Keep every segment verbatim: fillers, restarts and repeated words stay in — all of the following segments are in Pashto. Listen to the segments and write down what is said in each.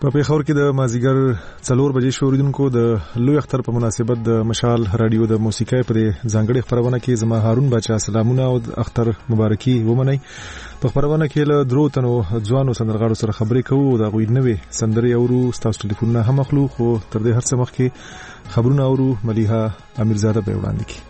په پیښور کې د مازیګر څلور بجې شوریدونکو د لوی اختر په مناسبت د مشال رادیو د موسیقۍ پر ځانګړي خبرونه کې زما هارون بچا سلامونه او اختر مبارکي ومنئ. په خبرونه کې له درو تنو ځوانو سندرغاړو سره خبرې کوو. د غوي نوې سندرې اورو، تاسو ټلیفونونه هم اخلو، خو تر دې هر څه مخکې خبرونه اورو. ملیحه امیرزاده به وړاندې کړي.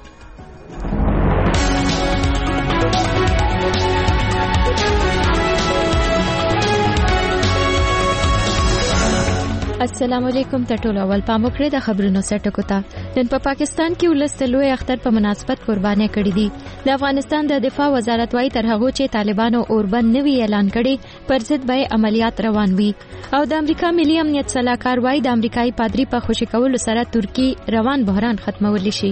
السلام علیکم ټولو. اول پام وکړئ د خبرونو سرټکو ته. نن په پاکستان کې ولست لوی اختر په مناسبت قرباني کړې دي. د افغانستان د دفاع وزارت وايي تر هغه چې طالبانو اوربند نوی اعلان کړي پر ضد به عملیات روان وي. او د امریکا ملي امنیت صلاحکار وايي د امریکایي پادری په خوشی کولو سره ترکی روان بحران ختمول شي.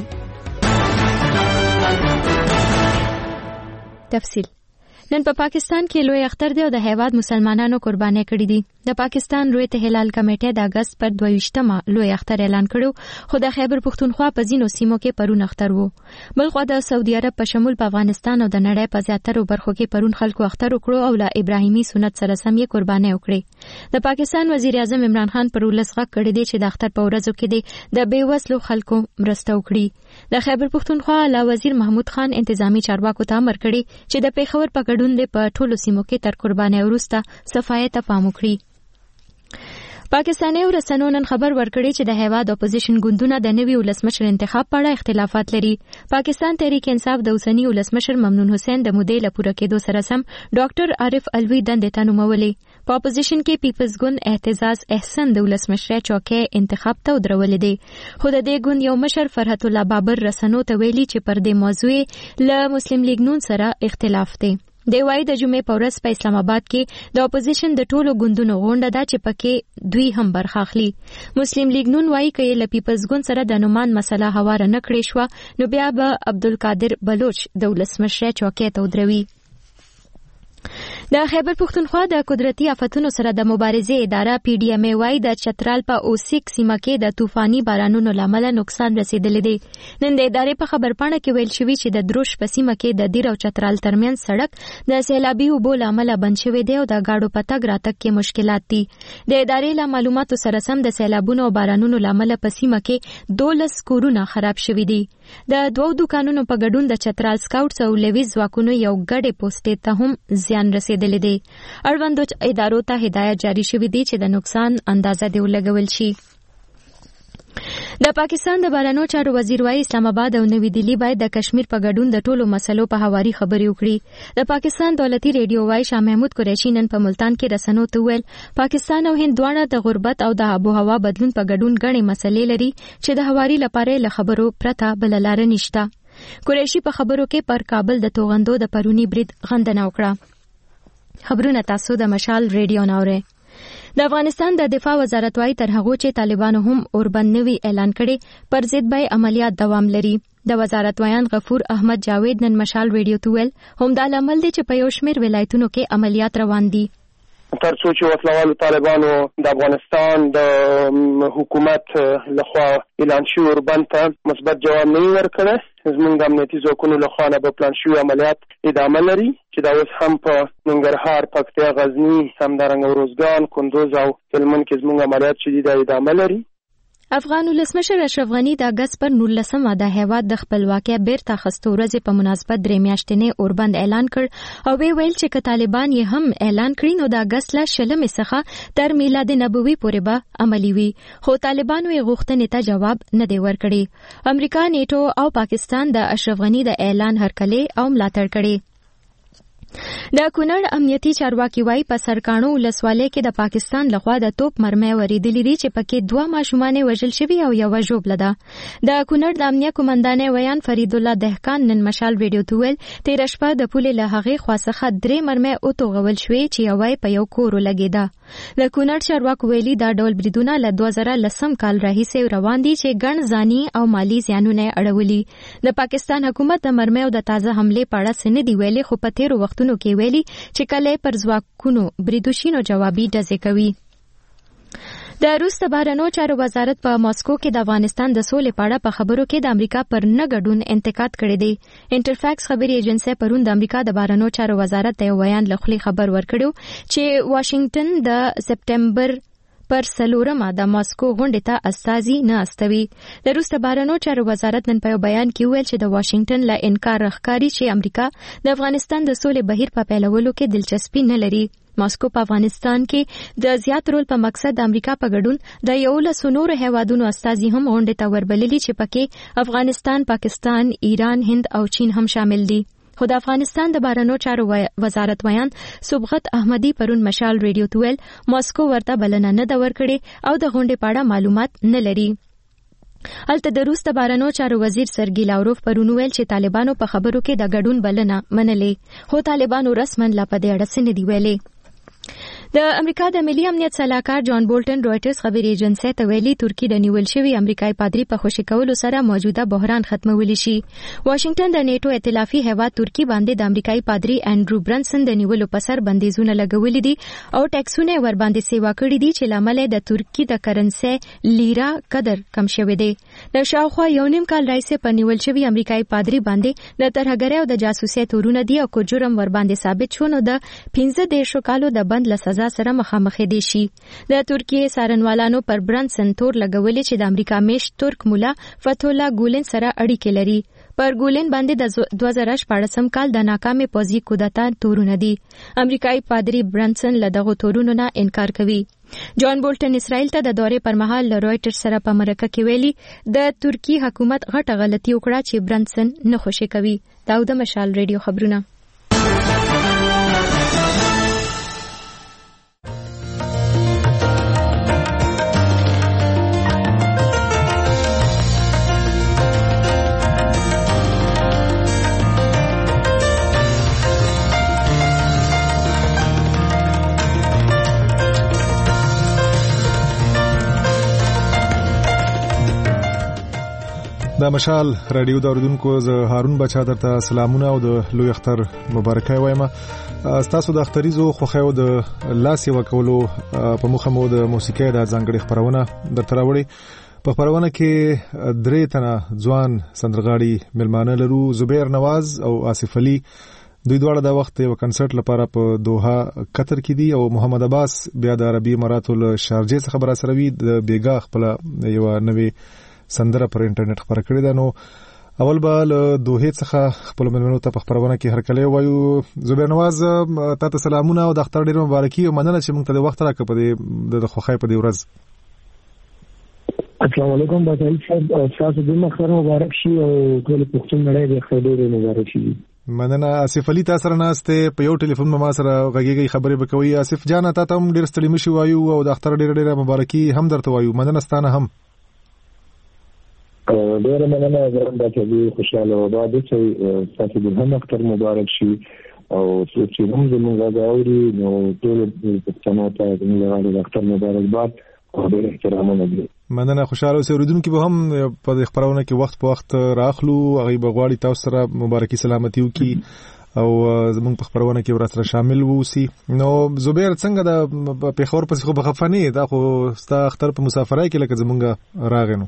تفصیل. نن په پاکستان کې لوی اختر دی او د هیواد مسلمانانو قرباني کړې دي. د پاکستان رویت هلال کمیټه د اگست پر دویشتمه لوی اختر اعلان کړو، خو د خیبر پختونخوا په ځینو سیمو کې پرون اختر وو. بلخو د سعودي عرب په شمول په افغانستان او د نړۍ په زیاترو برخو کې پرون خلکو اختر وکړو او له ابراهیمي سنت سره سم یې قرباني وکړي. د پاکستان وزیر اعظم عمران خان پر ولس غږ کړی دی چې د اختر په ورځو کې د د بیوسلو خلکو مرسته وکړي. د خیبر پختونخوا له وزیر محمود خان انتظامی چارواکو ته امر کړی چې د پیښور په ګډون په ټولو سیمو کې تر قرباني وروسته صفایي ته پام وکړي. پاکستاني ورسنو نن خبر ورکړی چې د هیواد اپوزیشن ګوندونه د نوي ولسمشر انتخاب په اړه اختلافات لري. پاکستان تحریک انصاف د اوسنی ولسمشر ممنون حسین د مودې لپاره کېدو سره سم ډاکټر عارف الوی دندې ته نومولې. په اپوزیشن کې پیپلز ګوند اعتزاز احسن د ولسمشر چوکۍ انتخاب ته ودرولې دي. خو د دې ګوند یو مشر فرحت الله بابر رسنو ته ویلي چې پر دې موضوع له مسلم لیگ نون سره اختلاف دی. دی وايي د جمعې په ورځ په اسلام آباد کې د اپوزیشن د ټولو ګوندونو غونډه ده چې پکې دوی هم برخه اخلي. مسلم لیگ نون وايي چې له پیپلز ګوند سره د نومان مسله هواره نه کړې شو نو بیا به عبدالقادر بلوچ د ولسمشر چوکۍ ته ودروي. د خیبر پختونخوا د قدرتي آفتونو سره د مبارزې اداره پی ډی ایم ای وايي د چترال په اوسیک سیمه کې د طوفاني بارانونو لامل نقصان رسیدلی دی. نن د ادارې په خبرپاڼه کې ویل شوی چې د دروش په سیمه کې د دیر او چترال ترمنځ سړک د سیلابي اوبو لامل بند شوی دی او د گاډو په تګ راتګ کې مشکلات دي. د ادارې له معلوماتو سره سم د سیلابونو او بارانونو لامل په سیمه کې دولس کورونه خراب شوي دي. د دوو دکانونو په ګډون د چترال سکاوټس او لویز ځواکونو یو ګډې پوسټې ته هم زیان رسیدلی دی. اړوندو ادارو ته هدایت جاری شوی دی چې د نقصان اندازه دې ولګول شي. د پاکستان د بهرنیو چارو وزیر وايي اسلام آباد او نوی دلی باید د کشمیر په ګډون د ټولو مسلو په هواري خبرې وکړي. د پاکستان دولتي ریډیو وايي شاه محمود قریشي نن په ملتان کې رسنو ته ویل پاکستان او هند دواړه د غربت او د آب و هوا بدلون په ګډون غني مسلې لري چې د هواري لپاره له خبرو پرته بل لار نشته. قریشي په خبرو کې پر کابل د توغندو د پرونی برید غندنه وکړه. خبرونه تاسو د مشال ریډیو ناوره. د افغانستان د دفاع وزارت وايي تر هغه چې طالبانو هم اوربند نوی اعلان کړي پر ضد به عملیات دوام لري. د وزارت ویان غفور احمد جاوید نن مشال ریډیو ته ویل هم دا لامل دی چې په یو شمېر ولایتونو کې عملیات روان دي. تر څو چې وسلوالو طالبانو د افغانستان د حکومت لخوا اعلان شوی اوربند ته مثبت جواب نه ورکړي، زموږ د امنیتي ځواکونو لخوا نه به پلان شوي عملیات ادامه لري چې دا اوس هم په ننګرهار، پکتیا، غزني، همدارنګه روزګان، کندوز او هلمند کې زموږ عملیات چې دي دا ادامه لري. افغان ولسمشر اشرف غنی د اگست پر نولسمه د هیواد د خپلواکۍ بیرته اخیستو ورځې په مناسبت درې میاشتنې اوربند اعلان کړ او وی ویل چې که طالبان یې هم اعلان کړي نو د اگست له شلمې څخه تر میلاد نبوي پورې به عملي وي، خو طالبانو یې غوښتنې ته جواب نه دی ورکړی. امریکا، نیټو او پاکستان د اشرف غنی د اعلان هرکلی او ملاتړ کړي. د کونړ امنیتي چارواکي وايي په سرکاڼو ولسوالۍ کې د پاکستان لخوا د توپ مرمۍ ورېدلې دي چې پکې دوه ماشومان وژل شوي او یوه ژوبله ده. د کونړ د امنیه قومندان ویان فرید الله دهقان نن مشال ویډیو ته ویل تېره شپه د پولې له هغې خوا څخه درې مرمۍ وتوغول شوې چې یوه یې په یو کور ولګېده. د کونړ چارواکو ویلي دا ډول بریدونه له دوه زره لسم کال راهیسې روان دي چې ګڼ ځاني او مالي زیانونه یې اړولي. د پاکستان حکومت د مرمۍ او د تازه حملې په اړه څه نه دي ویلي، خو په تېرو وختونو کې ویلي چې کله پر ځواکونو بریدوشینو جوابي ډزې کوي. د روس د بهرنیو چارو وزارت په ماسکو کې د افغانستان د سولې په اړه په خبرو کې د امریکا پر نه ګډون انتقاد کړی دی. انټرفیکس خبري ایجنسی پرون د امریکا د بهرنیو چارو وزارت ته یو بیان له خولې خبر ورکړو چې واشنگټن د سپټمبر پر سلورمه د ماسکو غونډې ته استازي نه استوي. د روس بهرنیو چارو وزارت نن په بیان کې ویل چې د واشنگټن له انکار راښکاري چې امریکا د افغانستان د سولې بهیر په پیلولو کې دلچسپي نه لري. ماسکو په افغانستان کې د زیات رول په مقصد د امریکا په ګډون د یولسو نورو هیوادونو استازي هم غونډې ته وربللي چې پکې افغانستان، پاکستان، ایران، هند او چین هم شامل دي. خو د افغانستان د بهرنیو چارو وزارت ویان صبغت احمدی پرون مشال ریډیو ته ویل ماسکو ورته بلنه نه ده ورکړې او د غونډې په اړه معلومات نه لري. البته د روس د بهرنیو چارو وزیر سرګی لاوروف پرون ویل چې طالبانو په خبرو کې د ګډون بلنه منلې، خو طالبانو رسماً لا په دې اړه څه نه دي ویلي. د امریکا د ملي امنیت سلاکار جان بولټن رويټرز خبري ایجنسی ته ویلي ترکی د نیول شوی امریکایي پادری په خوشی کولو سره موجوده بحران ختمولی شي. واشنگټن د نیټو ائتلافي هیواد ترکی باندې د امریکایي پادری انډرو برنسن د نیولو په سر بندیزونه لګولې دي او ټیکسونه ور باندې سیوا کړی دي چې لامل د ترکی د کرنسي لیرا قدر کم شوی دی. د شاوخوا یو نیم کال راځي په نیول شوی امریکایي پادری باندې د ترهګرۍ او د جاسوسۍ تورونه دي او کو جرم ور باندې ثابت شونه د پنځه دیرشو کالو د بند له سزا سره مخامخ دي شي. د ترکیه سارنوالانو پر برنسن تور لګولې چې د امریکا میش ترک مولا فتح الله ګولن سره اړیکې لري. پر ګولن باندې د دوه زره شپږم کال د ناکامې پوځي کودتا تورونه دي. امریکایي پادری برنسن له دغه تورونو نه انکار کوي. جان بولټن اسرائیل ته د دورې پر مهال له رويټرز سره په مرکه کې ویلي د ترکی حکومت غټه غلطي وکړه چې برنسن نه خوشي کوي. دا د مشال ریډیو خبرونه. د مشال رادیو د اوریدونکو ز هارون بچا درته سلامونه او د لوی اختر مبارکي وایم. تاسو د اختریزو خوخیو د لاس یو کولو په مخه مو د موسیقي د ځانګړي خبرونه درته راوړي. په خبرونه کې درې تنه ځوان سندرغاړي ملمانه لرو، زبیر نواز او آصف علي. دوی دواړه د وخت یو کنسرت لپاره په دوحه قطر کې دي او محمد عباس بیا د عربي اماراتو له شارجې څخه خبره سره وی د بیګا خپل یو نوې سندره پر انټرنیټ خبره کړې ده. نو اول به له دوحه څخه خپل ملمنو ته په خبرونه کې هرکلی وایو. زبیر نواز تاسو سلامونه او د اختر ډیر مبارکي او مننه چې موږ ته د وخت راکړ په دې د خوخای په دې ورځ. السلام علیکم بازار صاحب، تاسو دې مخکره مبارک شي او ټول پښتون نړۍ دې خیر مبارک شي. مننه. آصف علي تاسو سره ناشته په یو ټلیفون ما سره غږیږي خبرې وکوي. آصف جان تاسو هم ډیر ستړي مشي وایو او د اختر ډیر ډیر مبارکي هم درته وایو. مننه ستانه هم. ډیر مننه زرم دا چې خوشاله او دا چې تاسو دې هم اختر مبارک شي او چې هم زموږ غاوري نو ټول پښتنو ته د اختر مبارک باد او ډیر احترام ولري. مننه. خوشاله اوسئ. اوریدونکو به هم په دې خبرونه کې وخت په وخت راخلو، هغه بغواړي تاسو سره مبارکي سلامتی وکي او زموږ په خبرونه کې ورسره شامل ووسی. نو زبیر څنګه د پیښور پسې خو بخفنی دا خو ستا اختر په مسافرای کې لکه زمونږ راغنو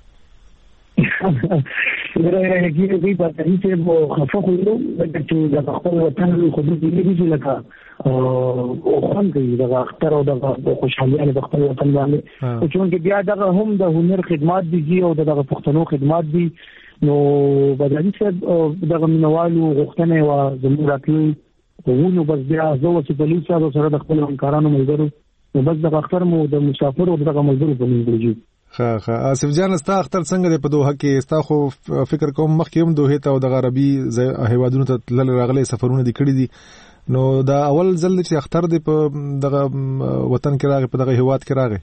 غره کې دې په تاسو په خفه خو چې د خپل وطن خو دې دې لکه او خان کې د اختر او د خوشحالي د خپل وطن باندې او چې بیا دغه هم د هنر خدمات دي او د پښتنو خدمات دي. نو بدري صاحب دغه منوالو غوښتنه او زموږ راتلو ونو بس بیا زه چې په لیسا سره د خپل همکارانو ملګرو نو بس د اختر مو د مسافر او دغه ملګرو په منځ کې. ها ها آصف جان ستا اختر څنګه دی په دوحه کې؟ ستا خو فکر کوم مخکې هم دوحه ته او د عربي هیوادونو ته تلل راغلي سفرونه دي کړی دي، نو دا اول ځل چې اختر دی په دغه وطن کې راغی، په دغه هیواد کې راغی؟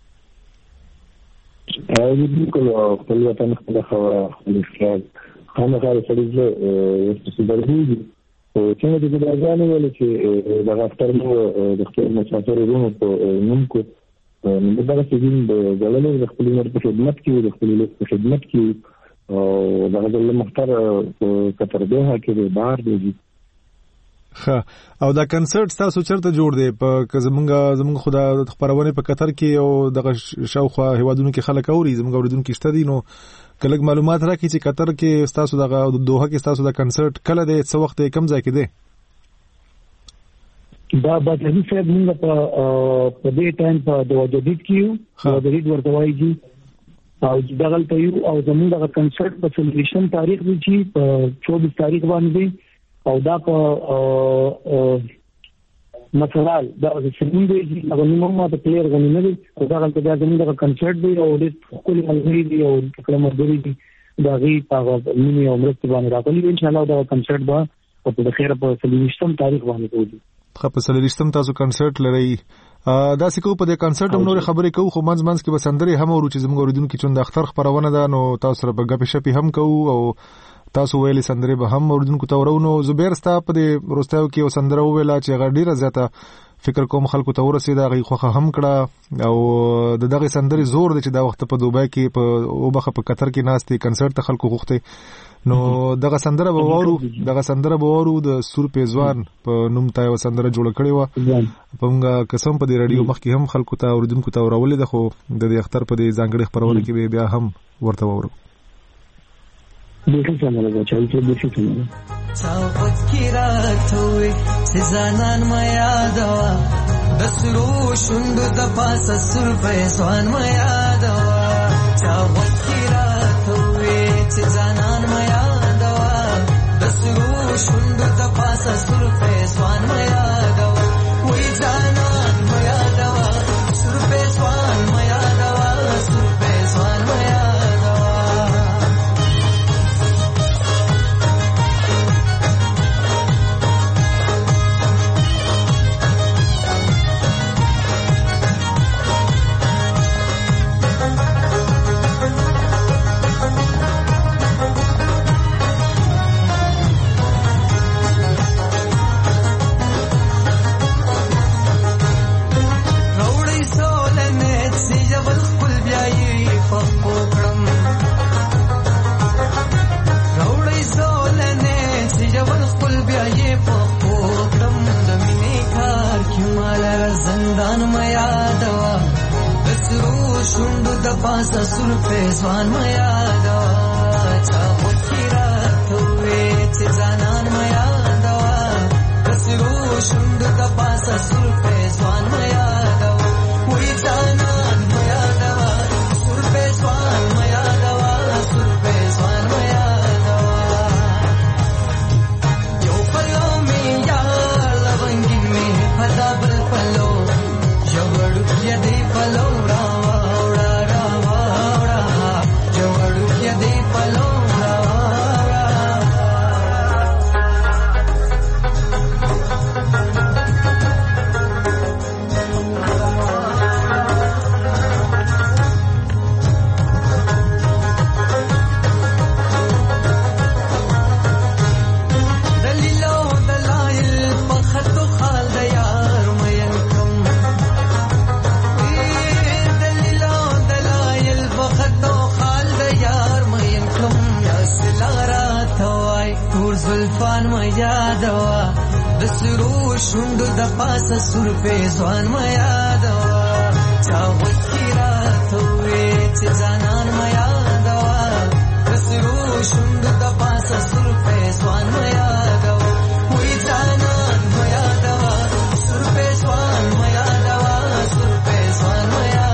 او بالکل خپل وطن خپل خبره خپل خیال هم غواړي چې د سپیډري او څنګه د ځانو ول چې د اختر مو د خپل مسافرونو په نوم کو نو دا چې د غلنو د خپل نور په خدمت کې د خپل له په خدمت کې او د غزل مختار قطر دوحه کې د بار دی. ها او دا کنسرت تاسو چرته جوړ دی؟ په زمونږ زمونږ خدا خبرونه په قطر کې او د شاوخوا هیوادونو کې خلک اوري، زمونږ اوریدونکو شته دي، نو کله معلومات راکړي چې قطر کې تاسو د دوحه کې تاسو د کنسرت کله دی، څه وخت کم ځای کې دی؟ دا بدري صاحب موږ په په دې ټایم په د جدید کې یو د جدید ورته وایي او دغه ته یو او زموږ د کنسرت په سلیکشن تاریخ دی چې په چوبیس تاریخ باندې او دا په مثال دا د سیمون دی چې هغه نوم ما ته پلیئر غوښنه نه دی او دا د زموږ د کنسرت دی او د خپل ملګری دی او کله مرګري دی دا غي په مینه او مرسته باندې راغلی ان شاء الله دا کنسرت به په د خیره په سلیکشن تاریخ باندې کوي خو په سلیکشن تاسو کنسرت لري دا سکو په دې کنسرت هم نور خبرې کوو خو منځ منځ کې بسندري هم ورو چې زموږ اوریدونکو چون د اختر خبرونه ده نو تاسو سره په غپې شپې هم کوو او تاسو ویلي سندري به هم اوریدونکو ته ورونو زبیر ستا په دې روستاو کې او سندره ویلا چې غ ډیره زیاته فکر کوم خلکو ته ورسېدا غي خوخه هم کړه او د دغه سندري زور د چې دا وخت په دوبای کې په او بخه په قطر کې ناستي کنسرت ته خلکو غوښته نو دغه سندره به وورو دغه سندره به وورو د سور پیزوان په نوم ته و سندره جوړ کړی و په موږ قسم په دې رادیو مخ کې هم خلکو ته اوریدونکو ته ورولې ده خو د دې اختر په دې ځانګړي خبرونه کې بیا هم ورته وورو بیخی سماله بچه ایتو بیخی سماله چاوت کی راتوی سزانان ما یادوا دسرو شندو دا پاس سر پیسوان ما یادوا چاوت کی راتوی سزانان ما یادوا دسرو شندو دا پاس سر پیسوان ما یادوا وی زانان ما یادوا سر پیسوان ما یادوا سر پیسوان ما یادوا پاسا سر پیسوان ما یادوا چاوت کی رات ہوئے چزانان ما یادوا کسرو شند دا پاسا سر پیسوان ما یادوا وی زانان ما یادوا سر پیسوان ما یادوا سر پیسوان ما یادوا یو پلو میں یار لونگی میں پتا بل پلو یوڑ کیا دی پلو راوا شندو د پاسه سر پیسوان ما یادوا چاوت کی رات ہوئے چزانان ما یادوا کسرو شندو د پاسه سر پیسوان ما یادوا وی زانان ما یادوا سر پیسوان ما یادوا سر پیسوان ما یادوا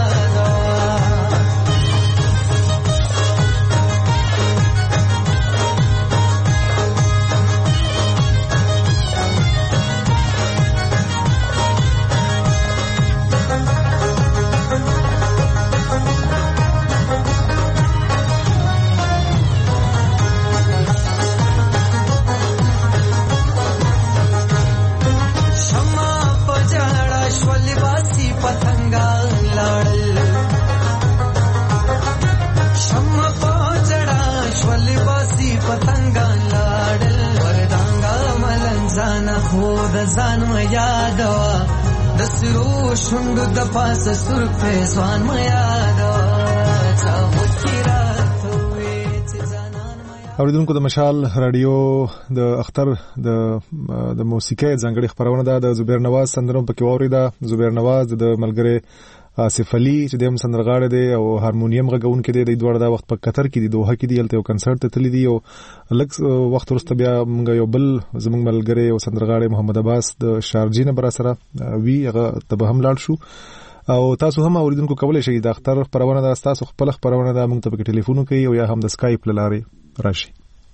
ځان ما یادوا دسرو شندو د پاسه سر پیسوان ما یادوا چاوت کی رات ہوئے چزانان ما یادوا اوریدونکو د مشال رادیو د اختر د د موسیقي ځانګړي خبرونه ده د زبیر نواز سندرم پکې ووري ده زبیر نواز د ملګری آصف علي چې د هم سندرغاړی دی او هارمونیم غږونکی دی. د دوړ دا وخت په قطر کې دی، دوحه کې دی، هلته یو کنسرت ته تللی دی. او لږ وخت وروسته بیا موږ یو بل زموږ ملګری او سندرغاړی محمد عباس د شارجې نه بر سره وی هغه ته به هم لاړ شو. او تاسو هم اوریدونکو کولای شئ د اختر خبرونه دا تاسو خپل خبرونه دا موږ ته په ټلیفون کوي او یا هم د اسکایپ لارې راشي.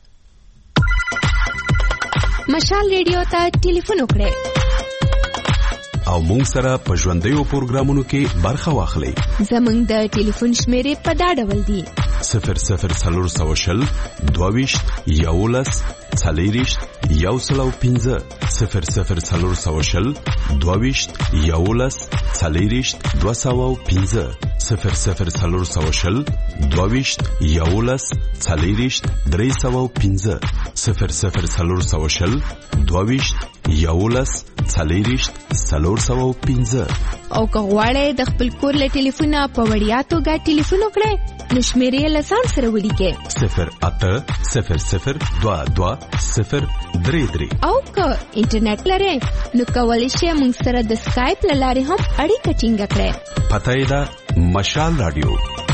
مشال ریډیو ته ټلیفون وکړئ او مونږ سره په ژوندیو پروګرامونو کې برخه واخلئ. زموږ د ټلیفون شمیرې په دا ډول دي: صفر صفر څلور سوه شل دوه ویشت یولس څلېرویشت یو سل او پنځه صفر صفر څلور سوه شل دوه ویشت یولس څلېرویشت دوه سوه او پنځه صفر صفر څلور سوه شل دوه ویشت یولس څلېرویشت درې سوه او پنځه صفر صفر څلور سوه شل دوه ویشت یولس څلېرویشت څلور سوه او پنځه. او که غواړئ د خپل کور له ټلیفونه په وړیا توګه ټلیفون وکړئ نو شمیرې له ځان سره ولیکئ: صفر اته صفر صفر دوه دوه صفر درې درې. او که انټرنیټ لرئ نو کولی شئ موږ سره د اسکایپ له لارې هم اړیکه ټینګه کړئ. پته یې ده مشال رادیو.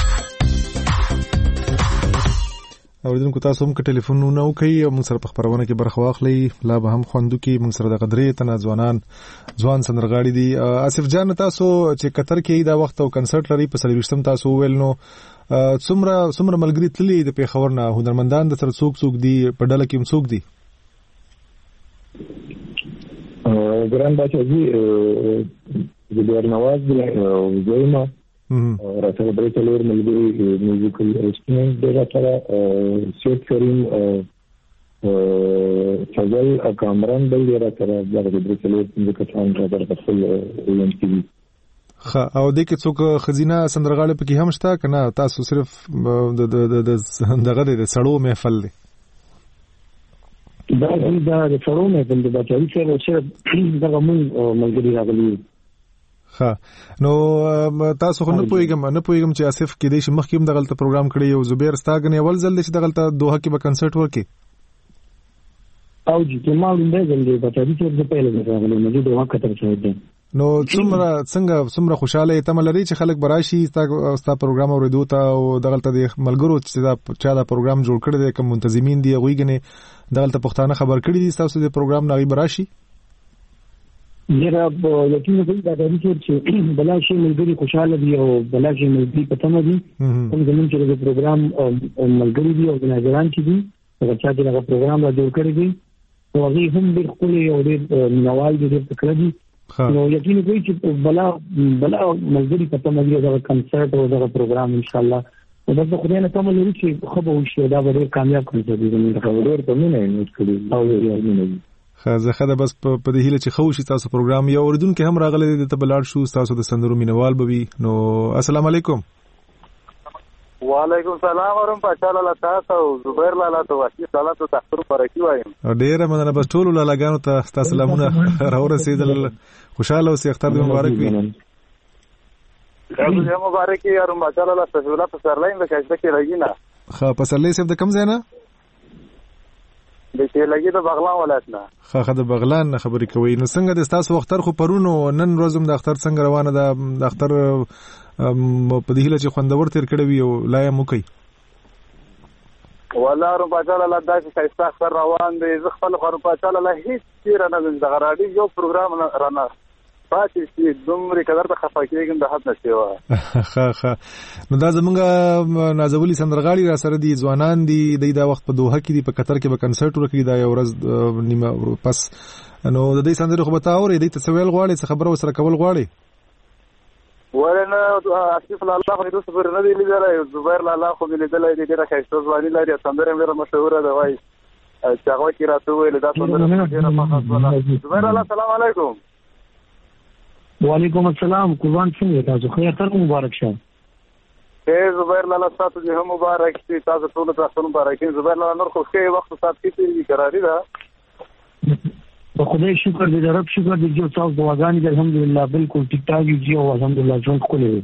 اوریدونکو تاسو هم که ټلیفونونه وکړئ او موږ سره په خبرونه کې برخه واخلئ، لا به هم خوندو کې موږ سره د قدرې تنه ځوانان ځوان سندرغاړي دي. آصف جان، تاسو چې قطر کې دا وخت او کنسرت لري په څلوېښتم تاسو ویل نو څومره څومره ملګري تللي د پیښور نه هنرمندان د سره څوک څوک دي په ډله کې هم څوک دي؟ ګران بچي زبیر نواز زویما راته درې څلور ملګري میوزیکل انسټرومنټ دی راته سید کریم فضل کامران دی راته درې څلور میوزیکل راته خپل ایم ټي وی. خا او د کې څوک خزینه سندرغاړي پکې هم شته کنه؟ تاسو صرف د د د دغه د سړو محفل دی؟ دا دا د سړو محفل د بچی سره چې دغه مون ملګری راغلي. ها نو تاسو خو نه پوهیږم نه پوهیږم چې آصف کې دې چې مخکې هم دغلت پروګرام کړی او زبیر ستاګنې اول ځل چې دغلت دوحه کې به کنسرت ورکې او چې ما ولې ځل دې بچی چې د پهل راغلي نو دوحه کتر شوی دی. نو څومره څنګه څومره خوشاله ته ملري چې خلک براشي ستا پروګرام اوریدو ته او دغلت د ملګرو چې دا چا دا پروګرام جوړ کړی دی کوم منتظمین دی غوښګنه دغلت پښتانه خبر کړی دي تاسو د پروګرام نغي براشي؟ یره یقینا دا د دې چې بلا شي ملګری خوشاله دي او بلا شي ملګری پته مې دي کوم زمون چې د پروګرام ملګری دي او د ناظران چې دي هغه چې دا پروګرام را جوړ کړی دي او هغه هم د خپل یو ډېر نوال دي د فکر دي نو یقینا کوي چې بلا بلا ملګری پته مې دي دا کنسرت او دا پروګرام ان شاء الله او دا خو نه کوم لري چې خبر وشي دا ډېر کامیاب کړی دي زموږ خبرور ته نه نه کړی او یې نه خزه خده بس په دې هیله چې خو شي تاسو پروګرام یا اوریدونکو هم راغلي دي ته بلار شو تاسو د سندرو مینوال بوي. نو السلام علیکم. وعلیکم السلام ورحمت الله تعالی تاسو زبیر لاله تو واشي سلام ته تاسو پرکی وایم. ډیره مننه بس ټول لالاګانو ته تاسو سلامونه راورسېدل. خوشاله اوسئ، اختر دې مبارک وي. تاسو دې مبارک وي ورحمت الله تعالی سفیرلا په سرلاین د کښته کې راګینا. خا په سرلې سب د کم ځای نه؟ د چې لګي د بغلان ولایت نه. خا خا د بغلان نه خبرې کوي. نو څنګه د تاسو اختر خو پرونو نن روزم د اختر څنګه روانه ده؟ د اختر په دې هیله چې خوندور تیر کړی وي او لا یې مو کوي. والله رب تعالی الله داسې ښایسته اختر روان دی. زه خپل خو رب تعالی الله هیڅ چیرې نه د غراډي یو پروګرام رانه پاتې چې دومره قدر ته خفه کېږم د حد نه سیوا. ښه ښه نو دا زمونږ نازولي سندرغاړي را سره دي ځوانان دي د دا وخت په دوحه کې دي په قطر کې به کنسرت ورکړي دا یو ورځ نیمه پس. نو د دې سندرو خو به تا اورې دې ته څه ویل غواړې څه خبره ورسره کول غواړې؟ ورنه آصف لاله خو دې صبر نه دی لیدلی. زبیر لاله خو مې لیدلی دی ډېره ښایسته ځواني لري سندره یې ډېره مشهوره ده وایي چې هغه کې راته وویل دا سندره ډېره خوښه شوله. زبیر لاله السلام علیکم. وعلیکم السلام. قربان څنګه تاسو؟ خیر تر مبارک شه. اے زبیر لاله تاسو دې هم مبارک شي. تاسو ټول تاسو مبارک شي. زبیر لاله نور خو ښه وخت سات کې تیری قراری ده. په خدای شکر دې رب شکر دې جو تاسو دعاګانې الحمدلله بالکل ټیک ټاک دي او الحمدلله ژوند کولې.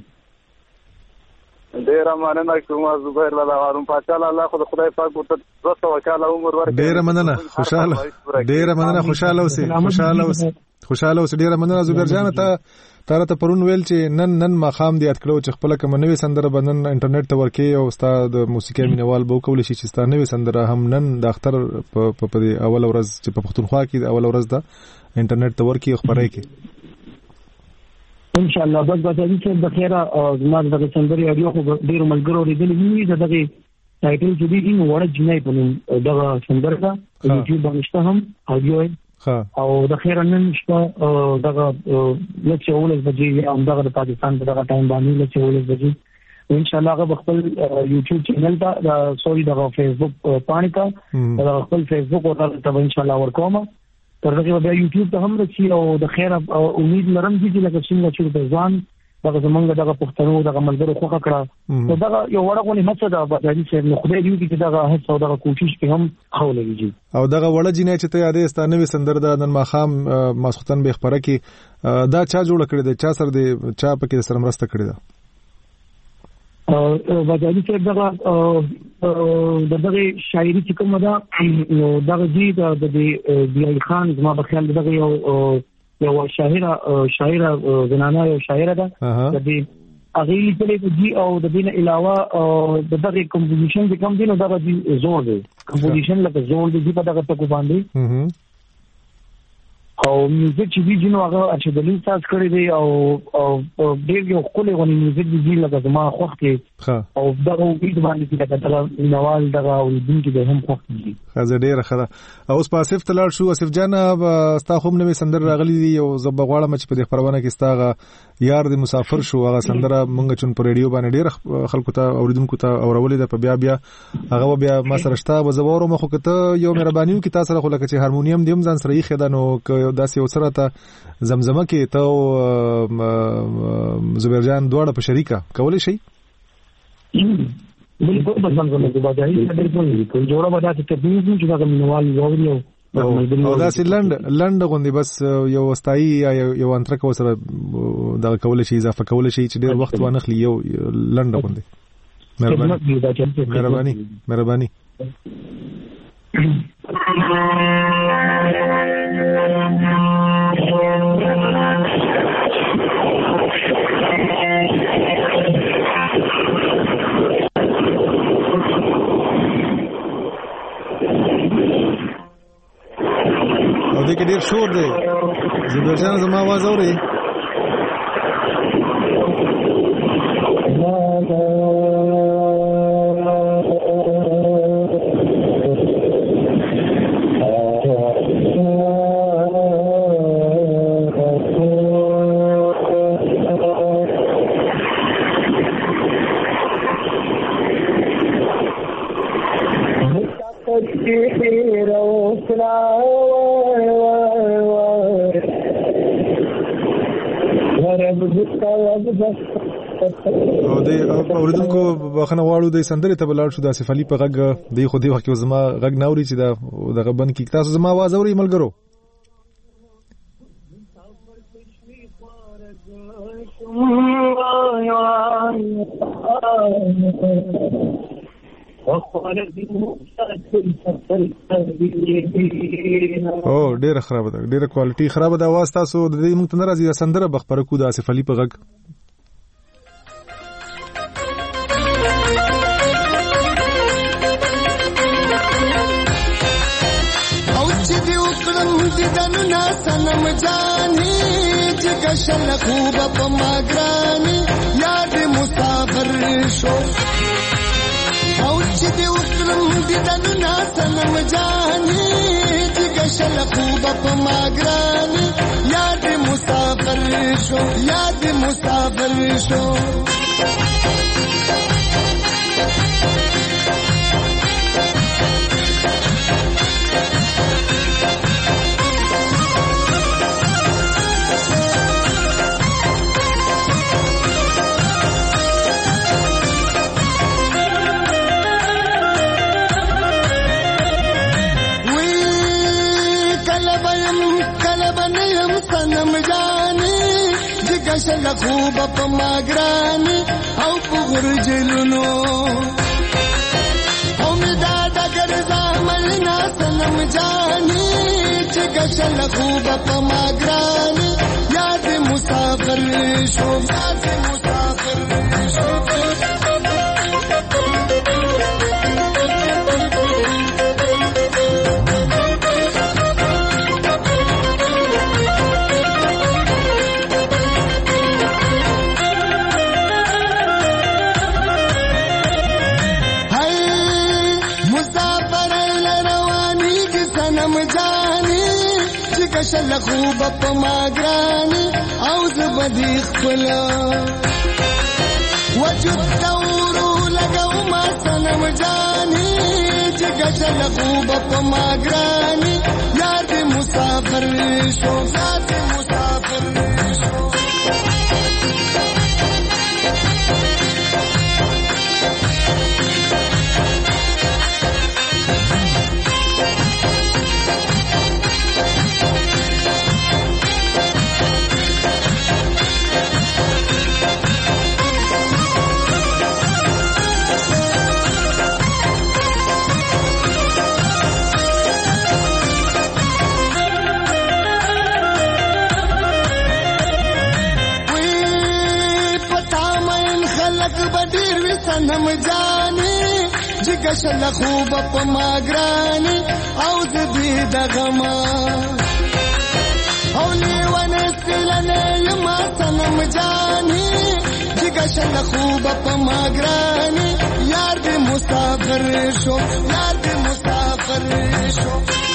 ډېر مننه کوم زبیر لاله هارون پاچا الله خو خدای پاک ورته دوه سوه کاله عمر ورکړي. ډېر مننه خوشاله ډېر مننه خوشاله اوسئ خوشاله اوسئ خوشاله اوس ډیره مننه زبیر جان ته تر ته پرون ویل چې نن نن مخام دی اتکړو چې خپل کوم نوې سندره بنن انټرنیټ ته ورکی او استاد موسیقي مینوال بو کول شي چې ستاسو نوې سندره هم نن د اختر په په اول ورځ چې په پښتونخوا کې اول ورځ ده انټرنیټ ته ورکی خبرای کی ان شاء الله بس بس چې د خیره زموږ د سندري اډیو خو ډیر ملګرو ورېدل وی دغه ټایټل چې دی نو وړ جنای په نوم دغه سندره ده یوټیوب باندې شته هم اډیو او د خیر نن شپه دغه لکه اولز بجې هم دغه د پاکستان په دغه ټایم باندې لکه اولز بجې ان شاء الله هغه خپل یوټیوب چینل ته سوري دغه فیسبوک باندې کا دغه خپل فیسبوک او ته ان شاء الله ورکوم تر دغه بیا یوټیوب ته هم رسي او د خیر امید لرم چې لکه څنګه چې په ځان دغه زمونږ دغه پښتنو دغه ملګرو خوخه کړه نو دغه یو وړغونی مڅه دا بدایي چې نو خدای دې چې دغه هڅه او دغه کوشش په هم خولېږي او دغه وړه جنې چې ته یادې ستانوي سندر د نن ماخام ماسختن به خبره کې دا چا جوړ کړی دی چا سره دی چا پکې سره مرسته کړی ده او بدایي چې دغه دغه شاعري چې کومه ده نو دغه جی د دی خان زما په خیال دغه یو یو شاعره شاعره زنانه یو شاعره ده د دې اغه په دې او د دې نه علاوه د دغه کمپوزیشن د کوم دینو دغه زور دی کمپوزیشن لکه زور دی په دغه ټکو باندې او میوزیک چې دی جنو هغه چې د لیست تاس کړی دی او او ډېر یو خپل غونې میوزیک دی لکه زما خوښ کې او دغه ویډ باندې چې دغه نوال دغه او دین کې هم خوښ دي خزه ډېر خره او اوس په اسف تلل شو اسف جان ستا خو نوې سندر راغلي دي او زبغواړه مچ په دې خبرونه کې ستاغه یار د مسافر شو هغه سندره مونږ چون په ریډیو باندې ډېر خلکو ته اوریدونکو ته اورولې ده په بیا بیا هغه بیا ما سره شته وزبورو مخ کته یو مهرباني کی تاسو سره خو لکه چې هارمونیم دیم ځان سره یې خدانو داسې وسره ته زمزمه کې ته زبیر جان دواړه په شریکه کولای شي بالکل په زمزمه کې باندې بالکل جوړه ودا چې تبلیغ چې دا منوال یو او داسې لند لند غوندي بس یو واستای یا یو انترک وسره دا کولای شي اضافه کولای شي چې ډیر وخت وانخلی یو لند غوندي مهرباني مهرباني مهرباني او دې کې ډېر شور دی زبیر جان زما आवाज اوري او د اوریدونکو بخنه واړو د سندرې ته بلار شو د اسف علي په غږ دی خو دی وخت زما غږ ناوري چې دا دغه بند کې تاسو زما आवाज اوري ملګرو او ډیره خراب ده ډیره کوالټي خراب ده आवाज تاسو د دې مونږ ته ناراضي سندره بخبره کو د اسف علي په غږ دنو نا سنم جانی جگشل خوب پماگرانی یاد مسافر شو اوچ دی وکرم دی دنو نا سنم جانی جگشل خوب پماگرانی یاد مسافر شو یاد مسافر شو شل خوب پماگرانی او پغرجلونو او مداد اگر زامل ناسنم جانی چگشل خوب پماگرانی مسافر شو یاد مسافر شو کشل خوب په ماګرانی او زبدی خپل وجود دورو لګو ما سنم جانی چې کشل خوب په ماګرانی یار دې مسافر شو یار دې مسافر شو سنم جانی جګه شل خوب په ماګرانی او دې دغما او لیوانه سلنه یما سنم جانی جګه شل خوب په ماګرانی یار دې مسافر شو یار دې مسافر شو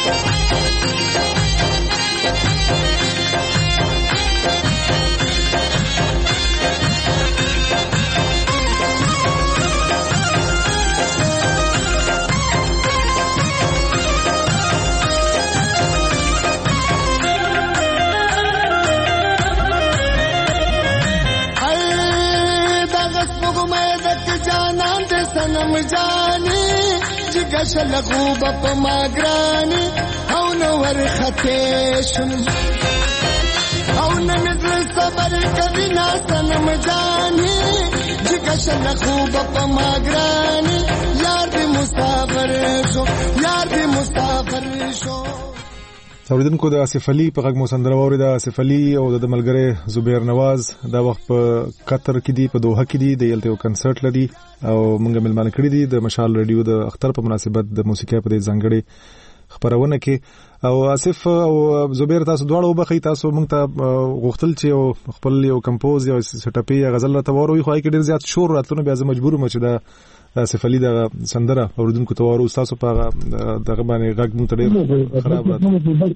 سنم جانی جګه شل خوب په ماګرانی او نو ورختیشم او نن دې صبر کوي نا سنم جانی جګه شل خوب په ماګرانی یار دې مسافر شو یار دې مسافر شو. اوریدونکو د آصف علي په غږ مو سندره واورېده. آصف علي او د ملګری زبیر نواز دا وخت په قطر کې دي، په دوحه کې دي، د یلته یو کنسرت لري او موږ ملمانه کړي دي د مشال رادیو د اختر په مناسبت د موسیقۍ په دې ځانګړې خبرونه کې. او آصف او زبیر تاسو دواړه وبخي، تاسو موږ ته غوښتل چې خپل یو کمپوز یا سټ اپ یا غزل راته وروي، خو هغه ډیر زیات شور راتلونه بیا زه مجبور یم چې دا آصف علي د سندره اوریدونکو ته وارو. تاسو په دغه باندې غږ مونږ ته ډیر خراب راځي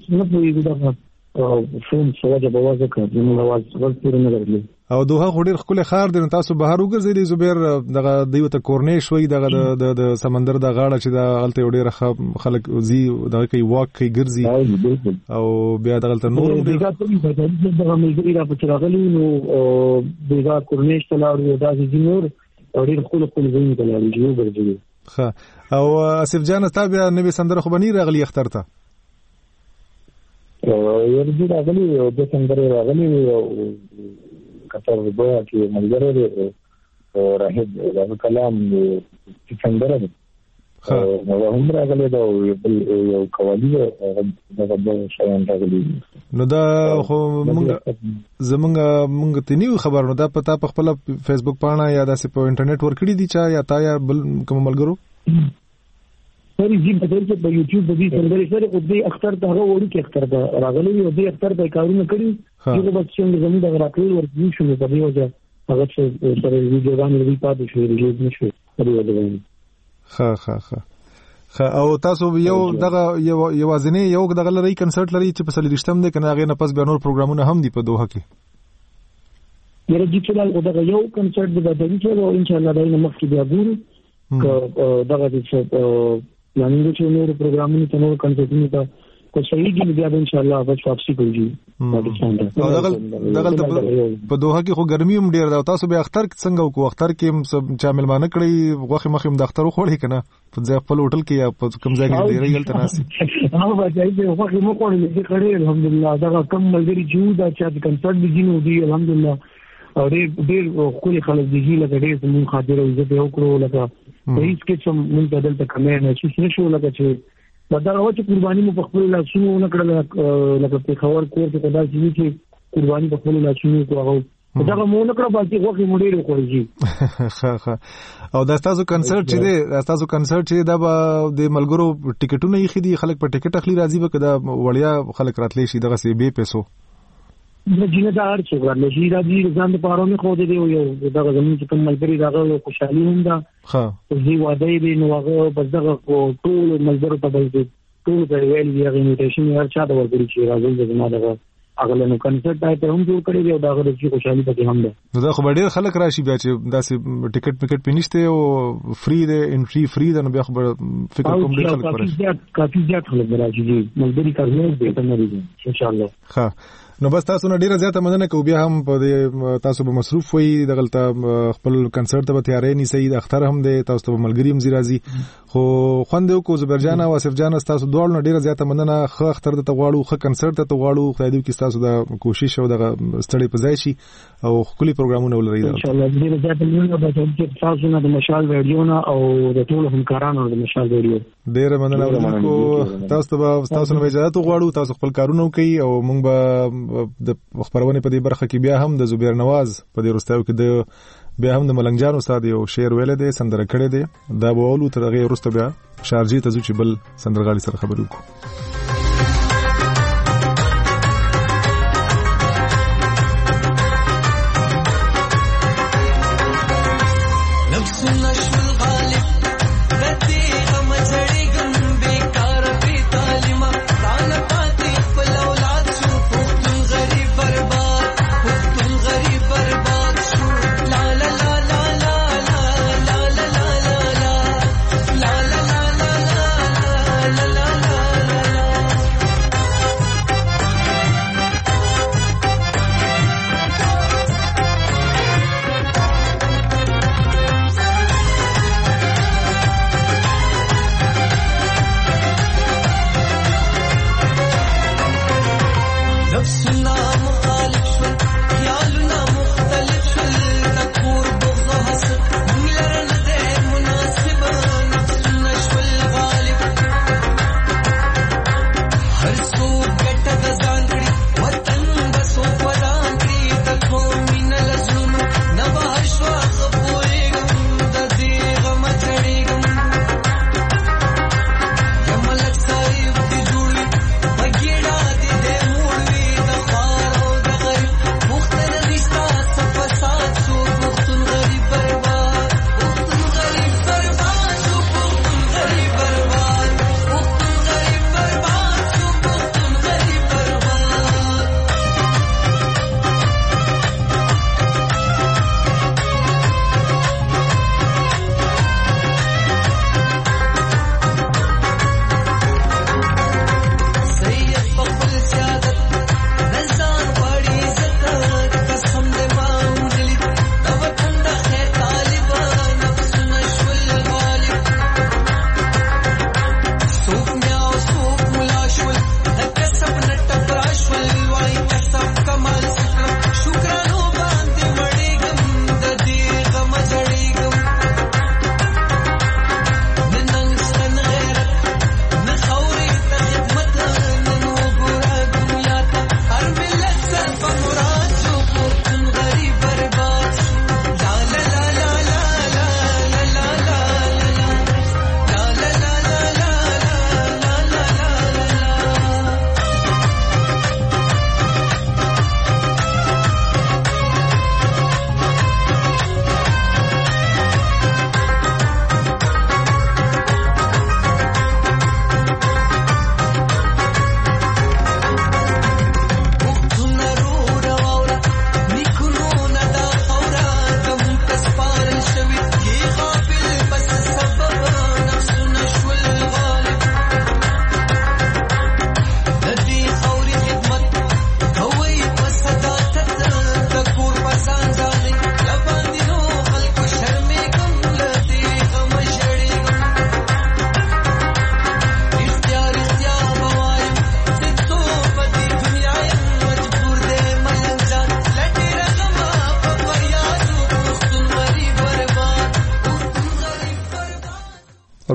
او دوه خو ډیر خپل خار دي. تاسو بهر وګرځئ زبیر دغه دیو ته کورنۍ شوي دغه د سمندر د غاړه چې دا غلطه ډیر خلک زی دغه کوي واک کوي ګرځي او بیا دغه ته نور دغه دغه ملګری را پچراغلی نو دغه کورنۍ ستلار دا زی نور ډیر خپل خپل ځین ته لاري جو ګرځي. ښه او آصف جان تاسو بیا نوې سندره خو بنی راغلی اختر ته ورځي راغلی د سندره راغلی کتر بیا چې ملګری راهب دا کلام سندره ده نو هم راغلی دا یو قوالی دا د شایان راغلی نو دا خو موږ زمونږ موږ ته نیو خبر نو دا پتا په خپل فیسبوک پاڼه یا داسې په انټرنیټ ورکړی دي چا یا تا یا بل کوم ملګرو سری جی بدل چې په یوټیوب باندې څنګه سره او دې اختر ته هغه وړي کې اختر ته راغلی او دې اختر په کارونه کړی چې په څنګه زموږ د راکړل ورته شو په دې وجه هغه چې سره ویډیوګان لري پاتې شوې ریلیز نشو په دې وجه. ښه ښه ښه ښه او تاسو یو دغه یو یوازینی یو دغه لري کنسرت لري چې په سلیریشتم دی کنه هغه نه پس بیا نور پروګرامونه هم دي په دوحه کې یره چې فلال دغه یو کنسرت به د دې او ان شاء الله دغه مخکې بیا ګورو که دغه چې یعنی چې نور پروګرامونه ته نور کنسرټونه ته کو صحیح دي بیا ان شاء الله بس واپسی کوي پاکستان ته. دغه دغه په دوحه کې خو ګرمي هم ډیر ده. تاسو به اختر څنګه وکړو؟ اختر کې هم چا ملمانه کړی غوخه مخم د اختر خوړې کنه په ځای خپل هوټل کې یا په کوم ځای کې ډیر یل تناسي هغه باندې د غوخه مو کوړې چې کړې الحمدلله دا کم ملګری جوړ دا چې کنسرت دی جنو دی الحمدلله او ډیر ډیر خو خلک دی لکه ډیر مون خاطر عزت وکړو لکه هیڅ کې چې مون بدل ته کمه نه شي نشو لکه چې دا راو چې قرباني مو په خپل لاسونو نکړل لکه په خبر کور کې خدای چې قرباني په خپل لاسونو کو هغه دا مونږ کړه باندې وخت مونږ کوي ها ها او دا تاسو کنسرت چې دی تاسو کنسرت چې دا د ملګرو ټیکټونه یې خدي خلک په ټیکټ اخلي راځي به کدا وړیا خلک راتلی شي دغه سی به پیسو د جندار چې ورل شي راځي ځان په اړه مې خو دې یو دغه زمون چې کوم ملګری راغله خوشحالي هم ده ها زی واده دې نو هغه بس دغه ټول ملګرو ته بل ټول په ویل دی هغه انویټیشن هر چا د ورګری چې راځي د زما دغه اغله نو کنسرت ټای ته هم جوړ کړی دی او دا غره چې خوشحالي پکې هم ده دا خو ډېر خلک راشي بیا چې داسې ټیکټ پکټ پینشته او فری دی انټری فری ده نو بیا خو فکر کوم ډېر خلک راځي کافي زیات خلک راځي جی ملګری کارونه به ته نه ان شاء الله ها نو بس تاسو نه ډیره زیاته مننه کوم بیا هم په تاسو به مصروف وي دغلطه خپل کنسرت ته تیارې ني سید اختر هم دی تاسو ته ملګری هم زیرازي خو خوندو کو زبر جان او اسف جان تاسو دوړ نه ډیره زیاته مننه خو اختر ته غواړو خو کنسرت ته غواړو خدای دې کې تاسو د کوشش او د ستړي پزای شي او خولي پروګرامونه ولري ان شاء الله ډیره زیاته مننه به تاسو نه د مشال رادیو نه او د ټول همکارانو د مشال رادیو ډیره مننه ورکو تاسو ته تاسو نه اجازه غواړو تاسو خپل کارونه کوي او موږ به د خبرونه په دې برخه کې بیا هم د زبیر نواز په دې رستاو کې د بیا هم د ملنګ جان استاد یو شعر ویل دي سندره کړي دي دا به اولو تر هغه رسته بیا شارجي ته ځو چې بل سندرغاړي سره خبرو وکړو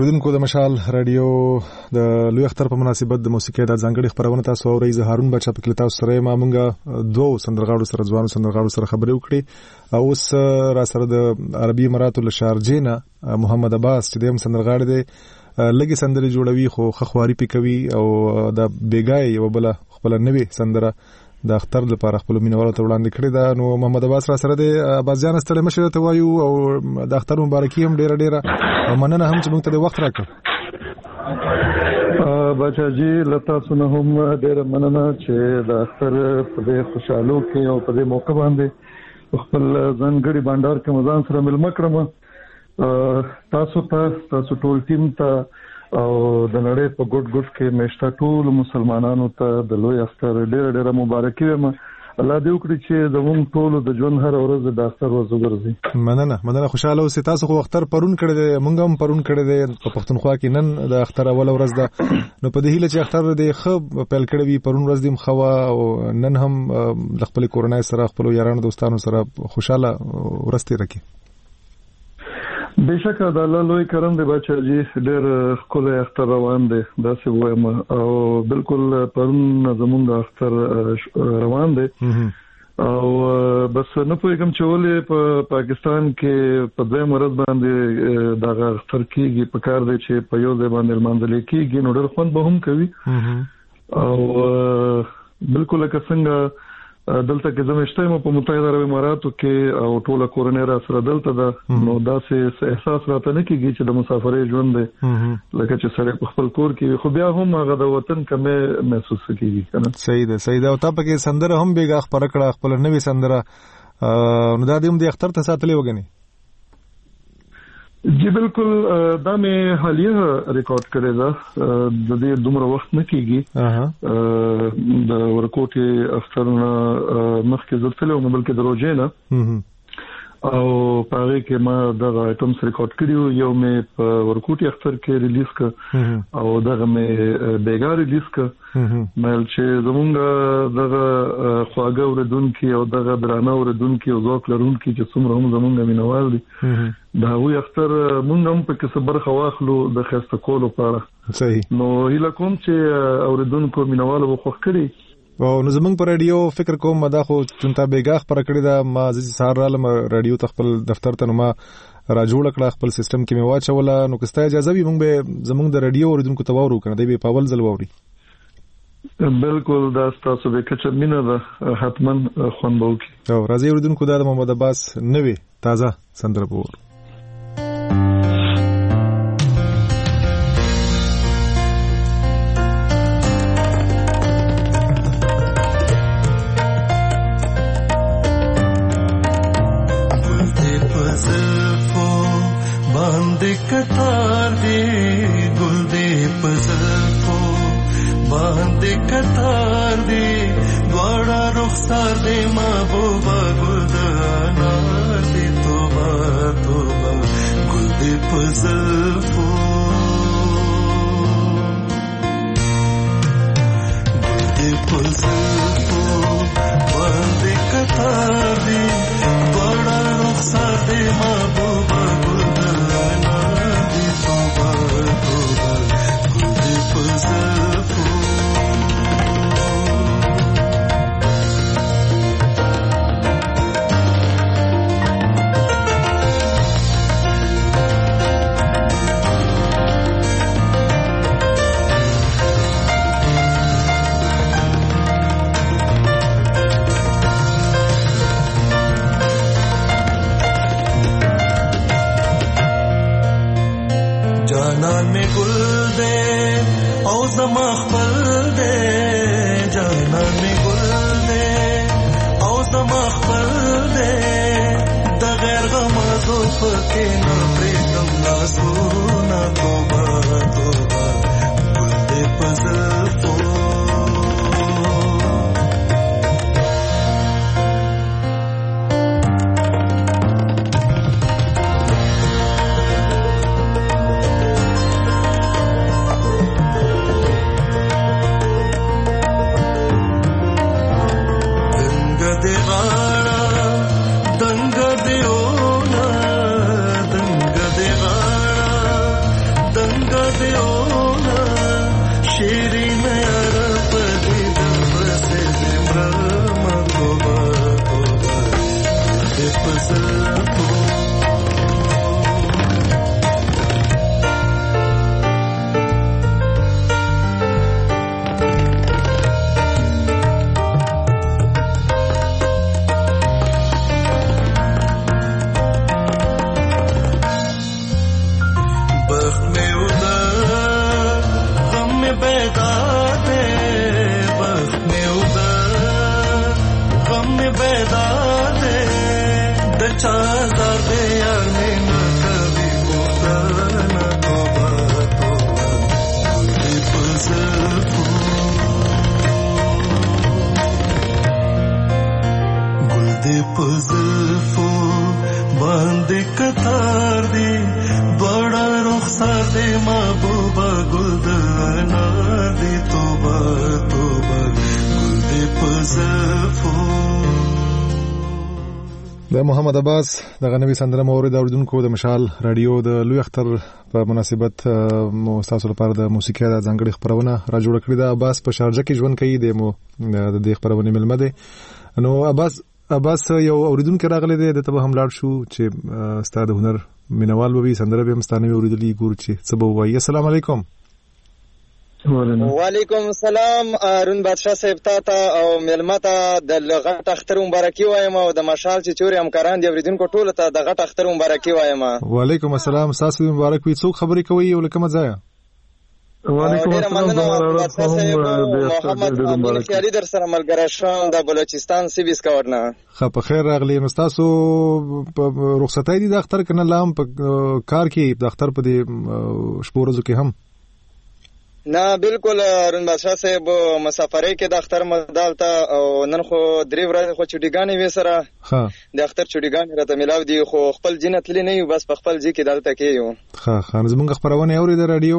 اوریدونکو د مشال رادیو د لوی اختر په مناسبت د موسیقۍ د ځانګړي خبرونه تاسو اورئ. زه هارون بچا په کلیتاو سره ما مونږه دوه سندرغاړو سره ځوانو سندرغاړو سره خبرې وکړې او اوس را سره د عربي اماراتو له شارجې نه محمد عباس چې د سندرغاړي دی لګي سندري جوړوي خو خخواري پی کوي او د بیګای یو بل خپل نوې سندره د اختر لپاره خپل مینوالو ته وړاندې کړی دا. نو محمد عباس را سره دی. بازیان ستړي مشه ته وایو او د اختر مبارکي هم ډیره ډیره مننه هم چې موږ ته د وخت راکړ. بچا جی لتا سونه هم ډیره مننه چې د اختر په خوشحالو کې او په دې موقع باندې خپل ځانګړي بانډار کې مزان سره ملما کړم. تاسو ته تاسو ټول ټیم ته او د نړۍ په ګډ ګډ کې مشته ټول مسلمانانو ته د لوی اختر ډیره ډیره مبارکي وایم. الله دې وکړي چې زموږ ټول د ژوند هر ورځ د اختر ورځ وګرځي. مننه مننه خوشاله اوسئ. تاسو خو اختر پرون کړی دی موږ هم پرون کړی دی په پښتونخوا کې نن د اختر اول ورځ ده. نو په دې هیله چې اختر دې ښه پیل کړی وي پرون ورځ دې خوا او نن هم د خپل کورنۍ سره خپل یارانو دوستانو سره خوشاله ورځ تیر کړئ. بشکه د الله لوی کرم دی بچا جی ډېر خپل اختر روان دی دا څه وایم او بالکل پرون زمونږ اختر روان دی او بس نه پوهیږم چې ولې په پاکستان کې په دویم ورځ باندې دا اختر کېږي په کار دی چې په یو ځای باندې لمانځل کېږي نو ډېر خوند به هم کوي او بالکل لکه څنګه دلته کې زمشته مو په متحده عرب اماراتو کې او ټوله کورنۍ را سره دلته ده نو داسې احساس راته نه کیږي چې د مسافرۍ ژوند دی لکه چې سره په خپل کور کې خو بیا هم هغه د وطن کمه محسوس کیږي کنه. صحیح ده صحیح ده. او تا په کې سندره هم بیګه خبره کړه خپل نوې سندره نو دا دې هم د اختر ته ساتلې وګني. جی بالکل دا مې حالیه ریکارډ کړی دا د دې دومره وخت نه کیږي د ورکوټي اختر نه مخکې زړتلو نو بلکې د روزې نه او پاره کې ما دا آیټمز ریکارډ کړیو یو مې په ورکوټي اختر کې ریلیز ک او دغه مې بیګا ریلیز ک مېل چې زمونږ دغه خواږه اوردونکو او دغه درانه اوردونکو او ذوق لرونکو چې څومره هم زمونږ مینوال دي دا وی اختر مونږ هم په کې صبر خواخلو د خسته کولو پاره. صحیح. نو هله کوم چې اوردونکو مینوال وو خوښ کړي او نو زمونږ په رادیو فکر کوم دا خو چونتا بیګاخ پر کړی دا ما ځي سهار رالم رادیو تخپل دفتر ته نو ما را جوړ کړ خپل سیستم کې مې واچوله نو کسته اجازه وي مونږ به زمونږ د رادیو اوردونکو ته وورو کنه دی به پاول ځل ووري. بالکل دا تاسو به کچ مینه ده حتما خوان بو کی او راځي اوردونکو د محمد عباس نوې تازه سندره پور. कतार दे गुल दे पजल को बांध कतार दे द्वारा रुखसार दे महबूबा गुलदाना दे तोबा तोबा गुल दे पजल को गुल दे पजल को बांध कतार दे द्वारा रुखसार दे महबूबा دیونه شیرین عرب دیدم واسه زمرم توبه توبه دی پزلفو د محمد عباس دغه نوې سندره مورید اوریدونکو د مشال رادیو د لوی اختر په مناسبت مو تاسو لپاره د موسیقي د ځانګړي خبرونه را جوړ کړی دا عباس په شارجه کې ژوند کوي د مو د دې خبرونه ملمه ده. نو عباس عباس یو اوریدونکو راغلی دی د ته هم لاړ شو چې استاد هنر مینوال وي سندره به مستانه اوریدلی ګور چې څه به وایي. السلام علیکم. وعلیکم السلام ارون بادشاہ صاحب تا او ملمتا د غټ اختر مبارکي وایم او د مشال چې چوري همکاران دی اوریدونکو ټول ته د غټ اختر مبارکي وایم. وعلیکم السلام تاسو مبارک وي. څوک خبرې کوي او لکه مزه وعلیکم السلام محمد امین خیالي در سره ملګری شوم د بلوچستان سیویس کورنه. خه په خیر راغلی. نو تاسو په رخصتای دي د اختر کنه لام په کار کې د اختر په دې شپو ورځو کې هم نه بالکل ارون بادشاہ صاحب مسافرۍ کې د اختر مدال ته او نن خو درې ورځې خو چټیګانې وې سره ها د اختر چټیګانې راته ملاو دي خو خپل جنت لې نه یو بس په خپل ځای کې دلته کې یو. ها خان زمونږ خبرونه اوري د رادیو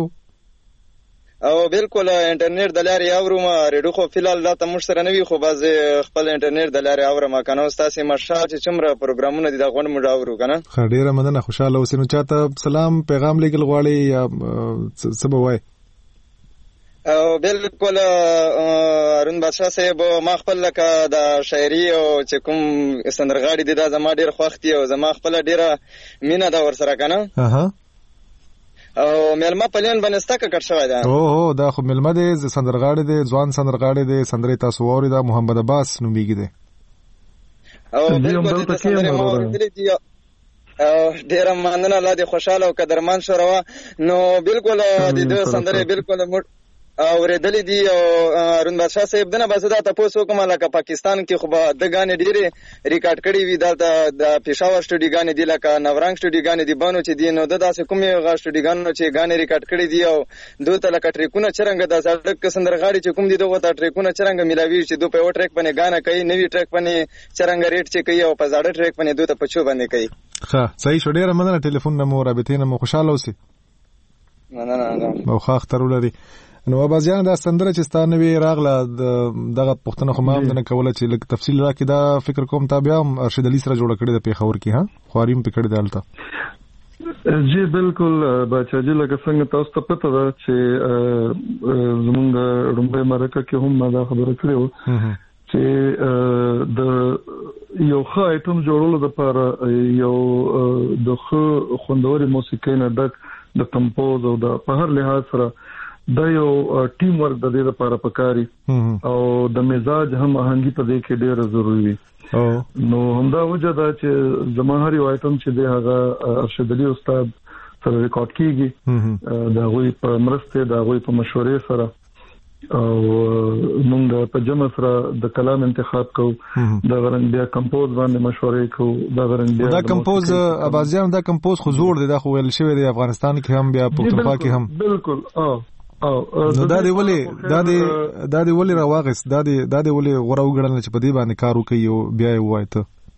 او بالکل انټرنیټ د لارې اورم ریډیو خو فلال لا ته مش سره نه وي خو باز خپل انټرنیټ د لارې اورم کنه تاسو مشال چې څومره پروګرامونه دي دا غون مډ اورو کنه. خ ډیره مننه خوشاله اوسئ. نو چاته سلام پیغام لګل غواړي یا څه وای؟ او بالکل ارون بادشاہ صاحب ما خپل لکه د شاعري او چې کوم سندرغاړي دي دا زما ډیر خوښتي او زما خپل ډیره مینا دا ور سره کنه. اها او ملما پلین بنستا کټ شوی دا. او هو دا خو ملما دي سندرغاړي دي ځوان سندرغاړي دي سندري تاسو اوري دا محمد عباس نوميږي دي. او بالکل د سندري ما اوریدلې دي او ډیره مننه الله دې خوشاله او قدرمن شروه. نو بالکل د دې سندري بالکل او ردلی دی او ارون بادشاہ صاحب دنه بس دا تاسو کوم لکه پاکستان کې خو د غانې ډیره ریکارډ کړی وی دا د پېښور سټډیو غانې دی لکه نورنګ سټډیو غانې دی بانو چې دی نو د داسې کومې غا سټډیو غانې چې غانې ریکارډ کړی دی او دوی ته لکه ټریکونه چرنګ د سړک سندرغاړي چې کوم دی دغه ته ټریکونه چرنګ ملاوي چې دوی په یو ټریک باندې غانې کوي نوی ټریک باندې چرنګ ریټ چې کوي او په زاړه ټریک باندې دوی ته پچو باندې کوي. ښه صحیح شو. ډیره مننه ټلیفون نمو رابطې نمو خوشاله اوسئ. مننه او ښه اختر ولري. نو بازیان دا سندره چې ستانه وی راغله دغه پښتنه خو ما هم نه کوله چې لکه تفصیل راکې دا فکر کوم تابع هم ارشد علي سره جوړ کړی د پیښور کې ها خواریم پکړی دالته. جی بالکل بچا جی لکه څنګه تاسو ته پته ده چې زمونږ رومبه مرکه کې هم ما دا خبره کړو چې د یو ښه ایټم جوړولو لپاره یو د ښه خوندوري موسیقي نه ډک د کمپوز او د په هر لحاظ سره دا یو ټیم ورک د دې لپاره پکاري او د مزاج هم آهنګي په دې کې ډېر ضروری وي. نو همدا وجه دا چې زموږ یو آیټم چې دی هغه ارشد علي استاد سره ریکارډ کیږي دا غوي په مرسته دا غوي په مشورې سره او موږ په جمع سره د کلام انتخاب کوو دا غرنګ بیا کمپوز باندې مشورې کوو دا غرنګ بیا دا کمپوز ابازیان دا کمپوز خو زور دی دا خو ویل شوی دی افغانستان کې هم بیا پښتونخوا کې هم بالکل اه نو دا دی ولې دا دی دا دی ولې راواغس دا دی دا دی ولې غوړو غړل چې په دې باندې کار وکي او بیا یې وایته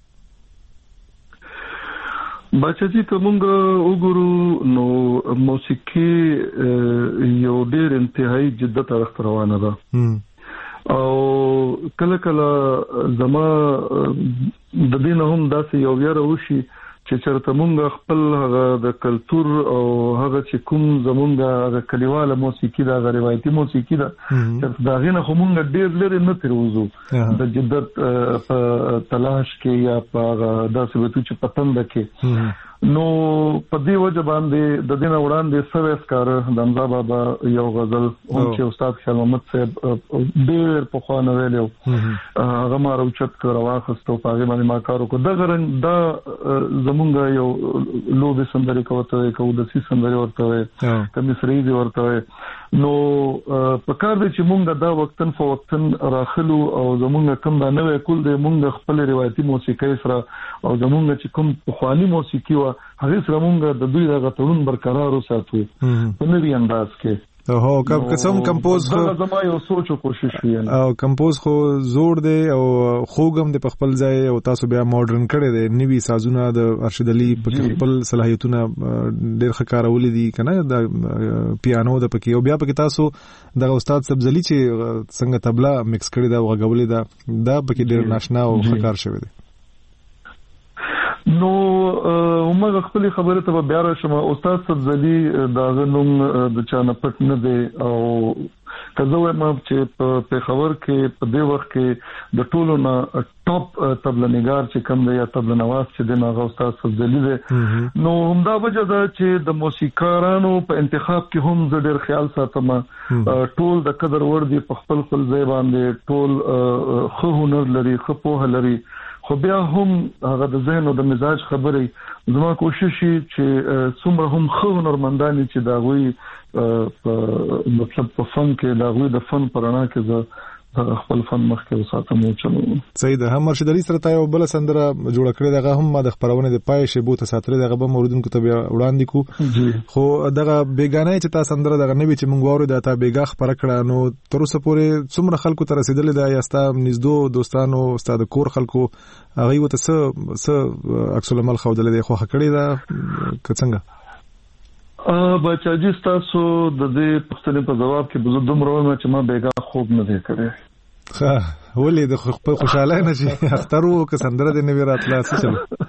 بچا چې کومګه وګورو نو موسیقي یو ډېر انتهایی جدت طرف روانه ده او کله کله زما د دین هم داسې یو یاره وشي چې چرته مونږ خپل هغه د کلچر او هغه چې کوم زمونږ هغه کلیواله موسیقي دا روایتي موسیقي دا چې دا غینه خو مونږ ډېر لري نه تروزو د جدت په تلاش کې یا په داسې وته چې پتند کې نو په دې وجه باندې د دینه وړاندې سوي سکار د حمزه بابا یو غزل او چې استاد خیال محمد صاحب ډېر په خوانه ویلو هغه ما روچت کړ واخستو په هغه باندې ما کارو کو د غرن دا زمونږ یو لوبي سندري کوته کو د سي سندري ورته کمی سریزي ورته نو په کار دي چې مونږ دا وختن په وختن راخلو او زمونږ کوم دا نوې کول د مونږ خپل روایتي موسیقي سره او زمونږ چې کوم خواني موسیقي هغه سره مونږ د دوی د غتړون برقرار وساتو په نوی انداز کې هو کوم قسم کمپوز خو زما یو سوچ او کوشش وین او کمپوز خو زوړ دی او خوګم د خپل ځای او تاسو بیا ماډرن کړی دی نوی سازونه د ارشد علي په خپل صلاحیتونه ډېر ښکارولې دي کنه د پیانو د پکې او بیا پکې تاسو د استاد سبزلی چې څنګه طبله مکس کړی دا وغولې دا دا پکې ډېر ناشنا او ښکار شوی دی نو موږ خپل خبره ته بیا راشم استاد سبزلی دا غنوم د چانه پټ نه دی او کزه وایم چې په خبر کې په دې وخت کې د ټولو نه ټاپ طبله نگار چې کوم دی یا طبله نواز چې د هغه استاد سبزلی دی نو همدا وجه ده چې د موسیقارانو په انتخاب کې هم زه ډېر خیال ساتم ټول د قدر ور دي په خپل خپل ځای باندې ټول خو هنر لري خو په لري خو بیا هم هغه د ذهن او د مزاج خبرې زما کوشش چې څومره هم خو نورمنداني چې دا وی مطلب په فن کې دا وی د فن پرانا کې زه خپل فن مخکې وساتم او چلو صحیح ده هم مرشد علي سره تایو بل سندره جوړ کړی دغه هم ما د خبرونه د پای شی بوته ساتره دغه به موردونکو ته بیا وړاندې کو خو دغه بیگانه چې تاسو سندره دغه نوی چې مونږ وره د تا بیګه خبره کړه نو تر اوسه پورې څومره خلکو ته رسیدلې ده یا ستا نږدې دوستانو استاد کور خلکو هغه وته څه څه عکس العمل خوده لري خو خکړی ده څنګه ا بچاجي تاسو د دې پښتنې په جواب کې بزو دومره وایم چې ما بیګه خوب نه دی کړی ها ولې د خپل خوشاله نشي اخترو که سندره د نوی راتلا څه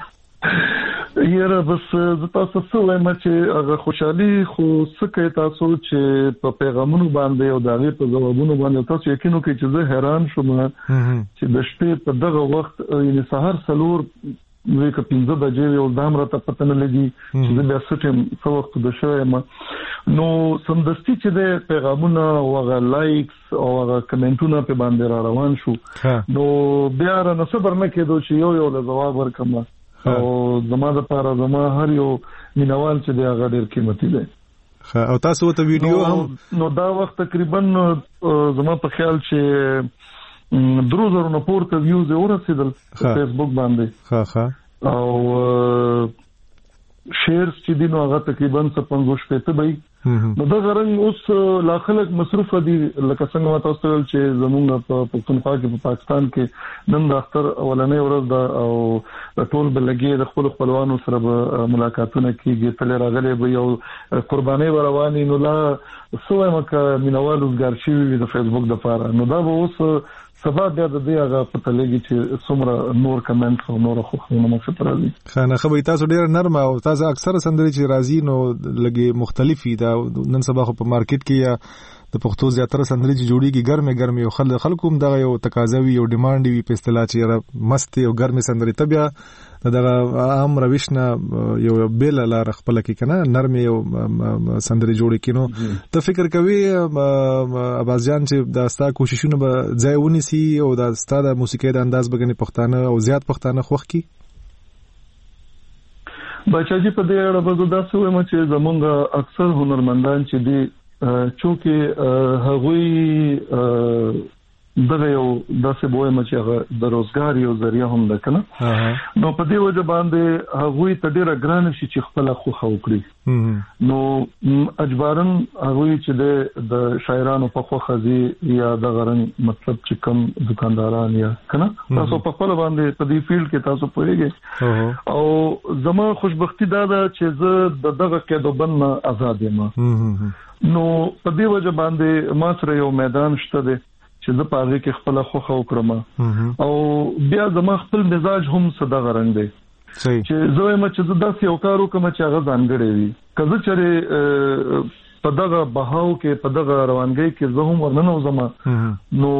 چلو یاره بس د تاسو څه وایم چې هغه خوشحالي خو سکه تاسو چې په پیغامونو باندې او د هغه په جوابونو باندې تاسو یقینو کې چې زه حیران شوم چې د شپې په دغه وخت یعنی سحر سلور وی که پنځه بجې یو دام راته پته نه لګي چې بیا سټم څو وخت د شوم نو سمدستي چې د پیغامونه او هغه لایکس او هغه کمنټونه په باندې را روان شو نو بیا را نصبر نه کېدو چې یو یو له جواب ورکم او زما د لپاره زما هر یو مینوال چې د هغه ډېر قیمتي دی او تاسو ته ویډیو هم نو دا وخت تقریبا زما په خیال چې درو زره نه پورته ویوز ورسېدل په فیسبوک باندې ها ها او شیرز چې دینو هغه تقریبا پنځوس شپته وي نو دا غرنګ اوس لا خلک مصروف دي لکه څنګه ما تاسو ول چې زمونږ په پښتونخوا کې په پاکستان کې نن د اختر اولنې ورځ دا او ټول بلګي د خپل خپلوانو سره ملاقاتونه کیږي تل راغلي به یو قرباني رواني نو لا سوې مکه مینوال وزګار شي د فیسبوک د پاره نو دا به اوس سبا بیا د دې هغه پته لګي چې څومره نور کمنټ او نور خو خو مخ ته راځي خانه خو تاسو ډیر نرم او تاسو اکثر سندري چې راځي نو لګي مختلفي دا نن سبا خو په مارکیټ کې یا د پښتو زیاتره سندري چې جوړیږي ګرمه ګرمه او خلک خلکو هم دغه یو تقاضاوي او ډیماند وي په اصطلاح چې مست او ګرمه سندري تبیا دغه عام رويشنه یو بیل لار خپل کې کنه نرمه یو سندري جوړ کینو ته فکر کوي اباځان چې دا ستا کوششونه به ځای ونیسي او دا ستا د موسیقي د انداز بګنی پښتانه او زیات پښتانه خوښ کی بچاجي په دې اړه به دا څه وایم چې زمونږ اکثر هنرمندان چې دي چونکه هغوی دغه یو داسې بویم چې هغه د روزګار یو ذریعہ هم ده کنه نو په دې وجه باندې هغوی ته ډیره ګران شي چې خپل خو خو کړی نو اجبارن هغوی چې د شاعرانو په خو خزي یا د غرن مطلب چې کم دکانداران یا کنه تاسو په خپل باندې په دې فیلډ کې تاسو پوهیږئ او زما خوشبختی دا ده چې زه دغه کېدو بنه آزاد یم نو په دې وجه باندې ما سره یو میدان شته دی چې زه پاره کې خپل خوخه وکړم او بیا زما خپل مزاج هم صدا غرنګ دی چې زه وایم چې داسې یو کار وکم چې هغه ځانګړی وي کله چې په دغه بهاو کې په دغه روانګۍ کې زه هم ورننوځم نو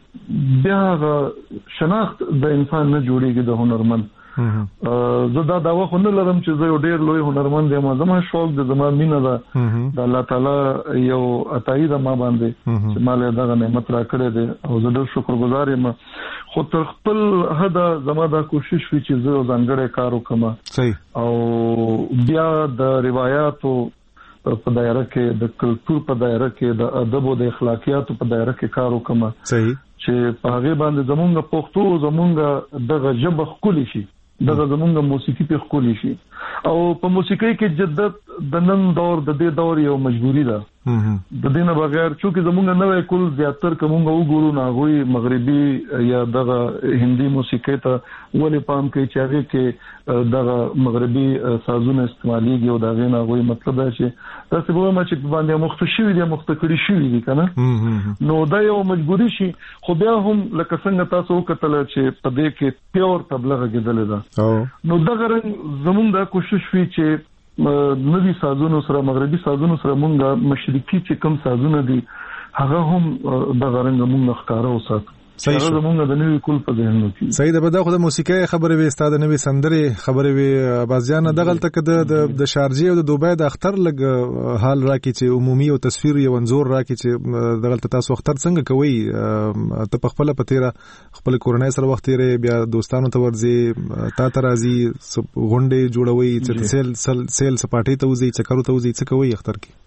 بیا شناخت د انسان نه جوړیږي د هنرمند زه دا داوا خو نه لرم چې زه یو ډیر لوی هنرمند یم زما شوق د زما مینه ده د الله تعالی یو عطایي ده ما باندې چې مال دغه نعمت را کړی دی او زه ډیر شکرګزار یم خو تر خپل حد زما دا کوشش وی چې زه ځانګړی کار وکم او بیا د روایتو په دایره کې د کلچر په دایره کې د ادب او د اخلاقیاتو په دایره کې کار وکم چې په هغه باندې زمونږ پښتو زمونږ د ژبه خولي شي دغه زمونږ موسیقي په خولي شي او په موسیقي کې جدت د نن دور د دې دور یو مجبوری ده د دې نه بغیر چې زمونږ نوې کول زیاتر کومه وګورو نه غوي مغربي یا دغه هندي موسیقي ته ولې پام کوي چې هغه کې دغه مغربي سازونه استعماليږي او دغه نه غوي مطلب دا چې تاسو به ما چې باندې مختشوي دي مختکړي شوی دي کنه نو دا یو مجبوری شي خو بیا هم لکه څنګه تاسو وکتل چې په دې کې پیور تبلیغ کېدل ده نو دغه زمونږ دا کوشش وی چې نوی سازونو سره مغربي سازونو سره مونږه مشرقي چې کوم سازونه دي هغه هم د غرنګ مونږ ښکارا وسات صحیح ده مونږ د نوی کول په ذهن کې صحیح ده په دغه د موسیقي خبره وي استاد نوی سندري خبره وي بازیان دغه تک د د شارجه او د دوبۍ د اختر لګ حال راکې چې عمومي او تصویر یو انزور راکې چې دغه تاسو اختر څنګه کوي ته په خپل پتیره خپل کورنۍ سره وخت لري بیا دوستانو ته ورځي تا ته راځي غونډې جوړوي چې سیل سیل سپاټي ته وځي چې کارو ته وځي څه کوي اختر کې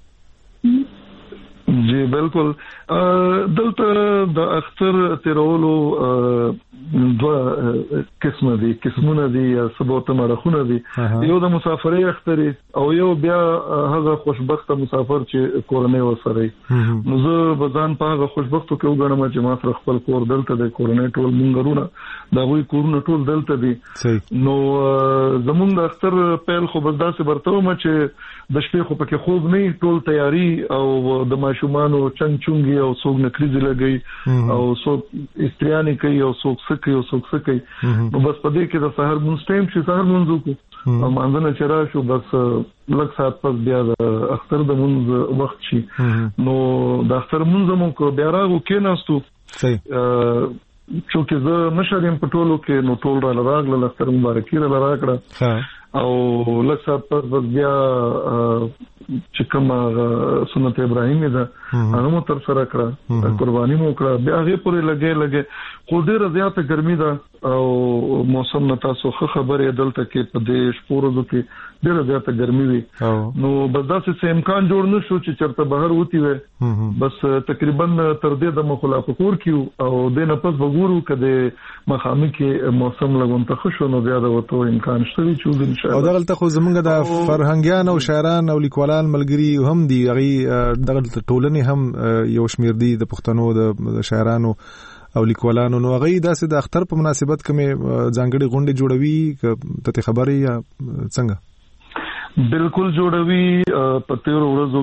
جی بالکل دلته د اختر تیرولو دوه قسمه دي قسمونه دي سبوت مرخونه دي یو د مسافرۍ اختر او یو بیا هغه خوشبخته مسافر چې کورنۍ وسره نو زه بزان په هغه خوشبختو کې وګڼم چې ما سره خپل کور دلته د کورنۍ ټول مونږ دا وی کورونه ټول دلته دي نو زمونږ د اختر پیل خو بس داسې برته ما چې د شپې خو پکې خوب نه ټول تیاری او د ماشومانو چنګ چونګي او څوک نکریزي لګي او څوک استریاني کوي او څوک سکي او څوک سکي نو بس په دې کې د سحر مونږ ټیم چې سحر مونږ وکړو او مانځنه چې راشو بس لږ ساعت پس بیا د اختر د مونږ وخت شي نو د اختر مونږ مو کو بیا راغو کې ناستو صحیح چونکه زه مشریم په ټولو کې نو ټول را راغله اختر مبارکي را راکړه او لږ ساعت پس بیا چې کوم سنت ابراهیمي ده هغه مو تر سره کړه قرباني مو کړه بیا هغه پورې لګې لګې خو ډیره زیاته ګرمي ده او موسم نه تاسو خبرې دلته کې په دې شپورو کې ډیره زیاته ګرمي وي نو بس داسې امکان جوړ نه شو چې چرته بهر وتی وي بس تقریبا تر دې د مخالف کور کیو او د نه پس وګورو کده مخامي کې موسم لګون ته خوشو نو بیا د وته امکان شته چې ان شاء الله او دغه خو زمونږ د فرهنګيان او شاعران او لیکوالان ملګری هم دي هغه دغه ټولنې هم یو شمیر دي د پښتنو د شاعرانو او لیکوالانو نو هغه داسې د اختر په مناسبت کومه ځانګړي غونډه جوړوي ته خبري یا څنګه بالکل جوړوي په تیر ورځو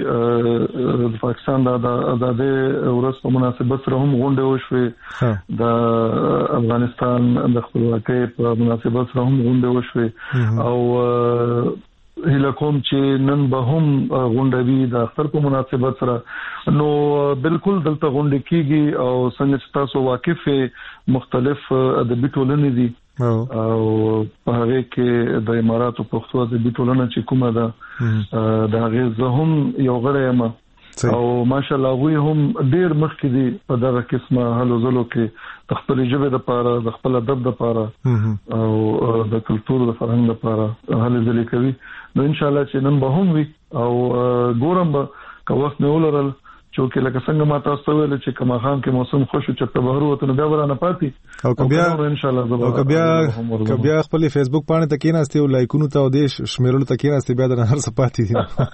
کې د پاکستان د آزادۍ ورځ په مناسبت سره هم غونډه وشوه د افغانستان د خپلواکۍ په مناسبت سره هم غونډه وشوه او هله کوم چې نن به هم غونډوي د اختر په مناسبت سره نو بالکل دلته غونډه کیږي او څنګه تاسو واقف مختلف ادبي ټولنې دي او په هغه کې د اماراتو پښتو ادبي ټولنه چې کومه ده د هغه زه هم یو غړی یم او ماشاءالله وی هم ډیر مخکې دي په دغه قسمه هلو زلو کې د خپل ژبه د پاره د خپل ادب د پاره او د کلچر د فرهنګ د پاره هلو زلي کوي نو ان شاء الله چې نن به هم وي او ګورم به کوښښ نه ولرل چې لکه څنګه ما تاسو ویل چې کما خام کې موسم خوشو چې په بهر وته نو بیا ورانه پاتې او کبیا ان شاء الله او کبیا کبیا خپل فیسبوک باندې تکیناسته او لایکونو ته او د شمیرلو تکیناسته بیا د هر څه پاتې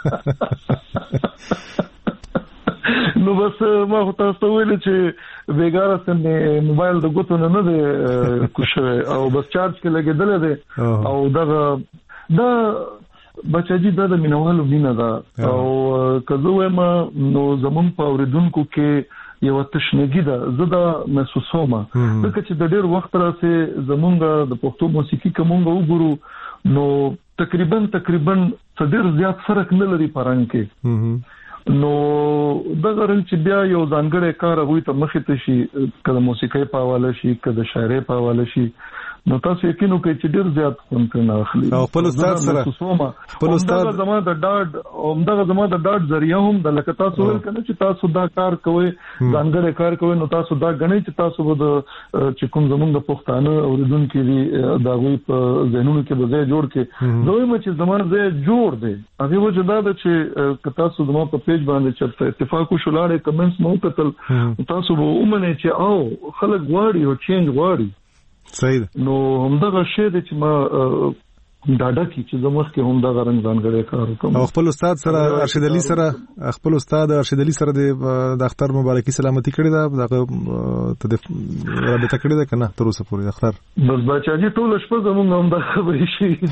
دي نو بس ما خو تاسو ویل چې بیګاره سم موبایل د ګوتو نه نه کوشه او بس چارج کې لګیدل دي او دغه دا بچاجي د مینوالو مینه ده او کزه وایم نو زمون په اوریدونکو کې یو تشنګي ده زدا محسوسومه لکه چې د ډېر وخت راځي زمونږ د پښتو موسیقي کومه وګورو نو تقریبا تقریبا څډیر زیات فرق نه لري پرنګ کې نو دا غرن چې بیا یو ځانګړی کار وي ته مخې ته شي کله موسیقي په حواله شي کله شاعري په حواله شي نو تاسو یقینو کوي چې ډیر زیات خوند نه اخلي او خپل استاد سره خپل استاد زما د ډاډ اومدغه زما د ډاډ ذریعہ هم د لکه تاسو ول کنه چې تاسو دا کار کوئ ځانګړی کار کوئ نو تاسو دا غنئ چې تاسو به د چې کوم زمونږ پښتانه اوریدونکو دي دا غوي په ذهنونو کې به ځای جوړ کې دوی مې چې زما ځای جوړ دی هغه وجه دا چې تاسو زما په پیج باندې چې اتفاق وشولاړې کمنټس مو کتل تاسو به ومنئ چې او خلک غواړي او چینج غواړي صحیح نو همدغه شی د چې ما ډاډه کی چې زموږ کې همدغه رنګ ځانګړی کار وکم او خپل استاد سره ارشد علي سره خپل استاد ارشد علي سره د اختر مبارکي سلامتی کړی دا دغه ته د رابطه کړی دا کنه تر اوسه پورې اختر بس بچاجي ټول شپه زموږ هم د خبرې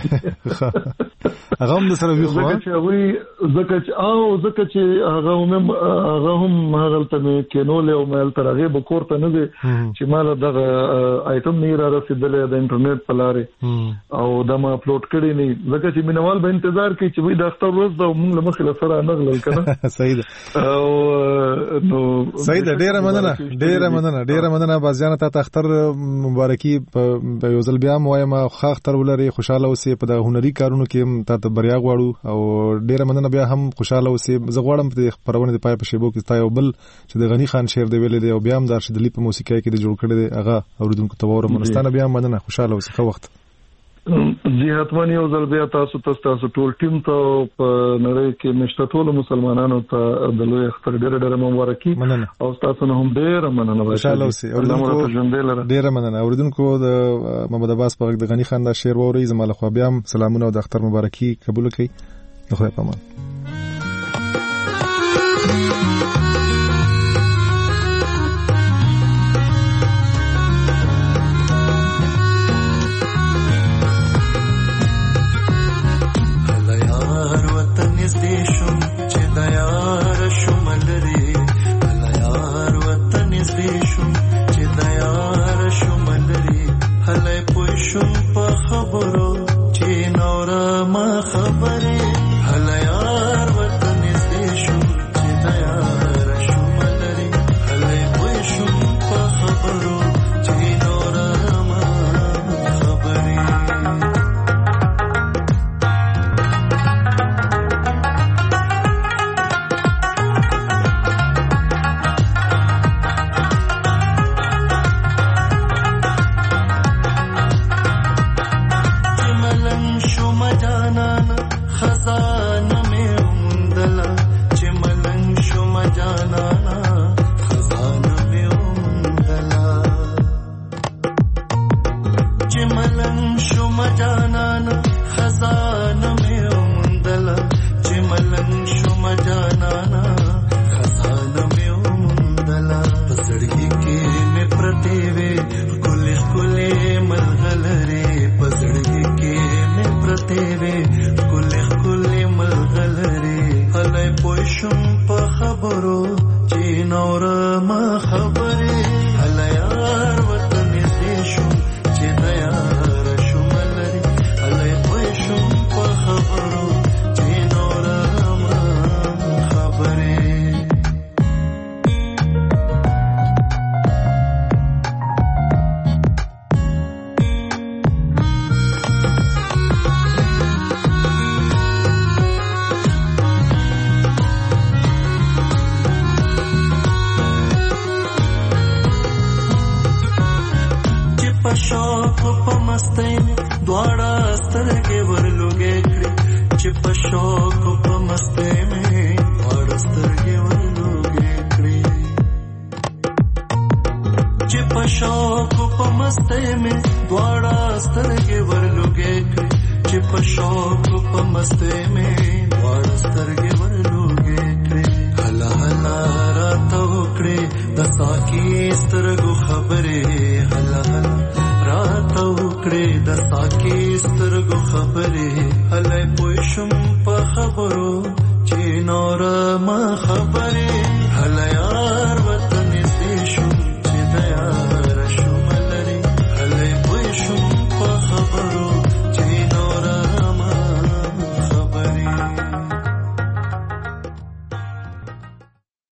شي هغه هم سره وی خو چې وی زکه چې او زکه چې هغه هم هغه هم هغه ته کینول او مل ترغه به کوړه نه دي چې مال دغه آیټم نه را رسیدلې د انټرنیټ په لارې او دا ما اپلوډ کړی نه زکه چې مینوال به انتظار کوي چې وی د اختر ورځ دا موږ له مخې سره نغلل کنه صحیح ده او نو صحیح ده ډیره مننه ډیره مننه ډیره مننه بازیانه ته اختر مبارکي په یو ځل بیا موایم خو اختر ولري خوشاله اوسې په د هنري کارونو کې ته بریا غواړو او ډیره مننه بیا هم خوشاله اوسې زه غواړم په خبرونه د پای په شیبو کې تا یو بل چې د غنی خان شعر دی ویل دی او بیا هم د ارشد علي په موسیقۍ کې د جوړ کړی دی هغه اوریدونکو ته وره منستانه بیا مننه خوشاله اوسې خو وخت جی حتمن یو ځل بیا تاسو تاسو ټول ټیم ته په نړۍ کې مشته ټول مسلمانانو ته د لوی اختر ډېر ډېر مبارکي او تاسو نه هم ډېر مننه خوشاله اوسئ اوریدونکو ډېر مننه اوریدونکو د محمد عباس په د غنی خان دا شعر ووري زموږ خو بیا هم سلامونه او د اختر مبارکي قبول کړئ خدای پامان خبرو چې نور ما خبره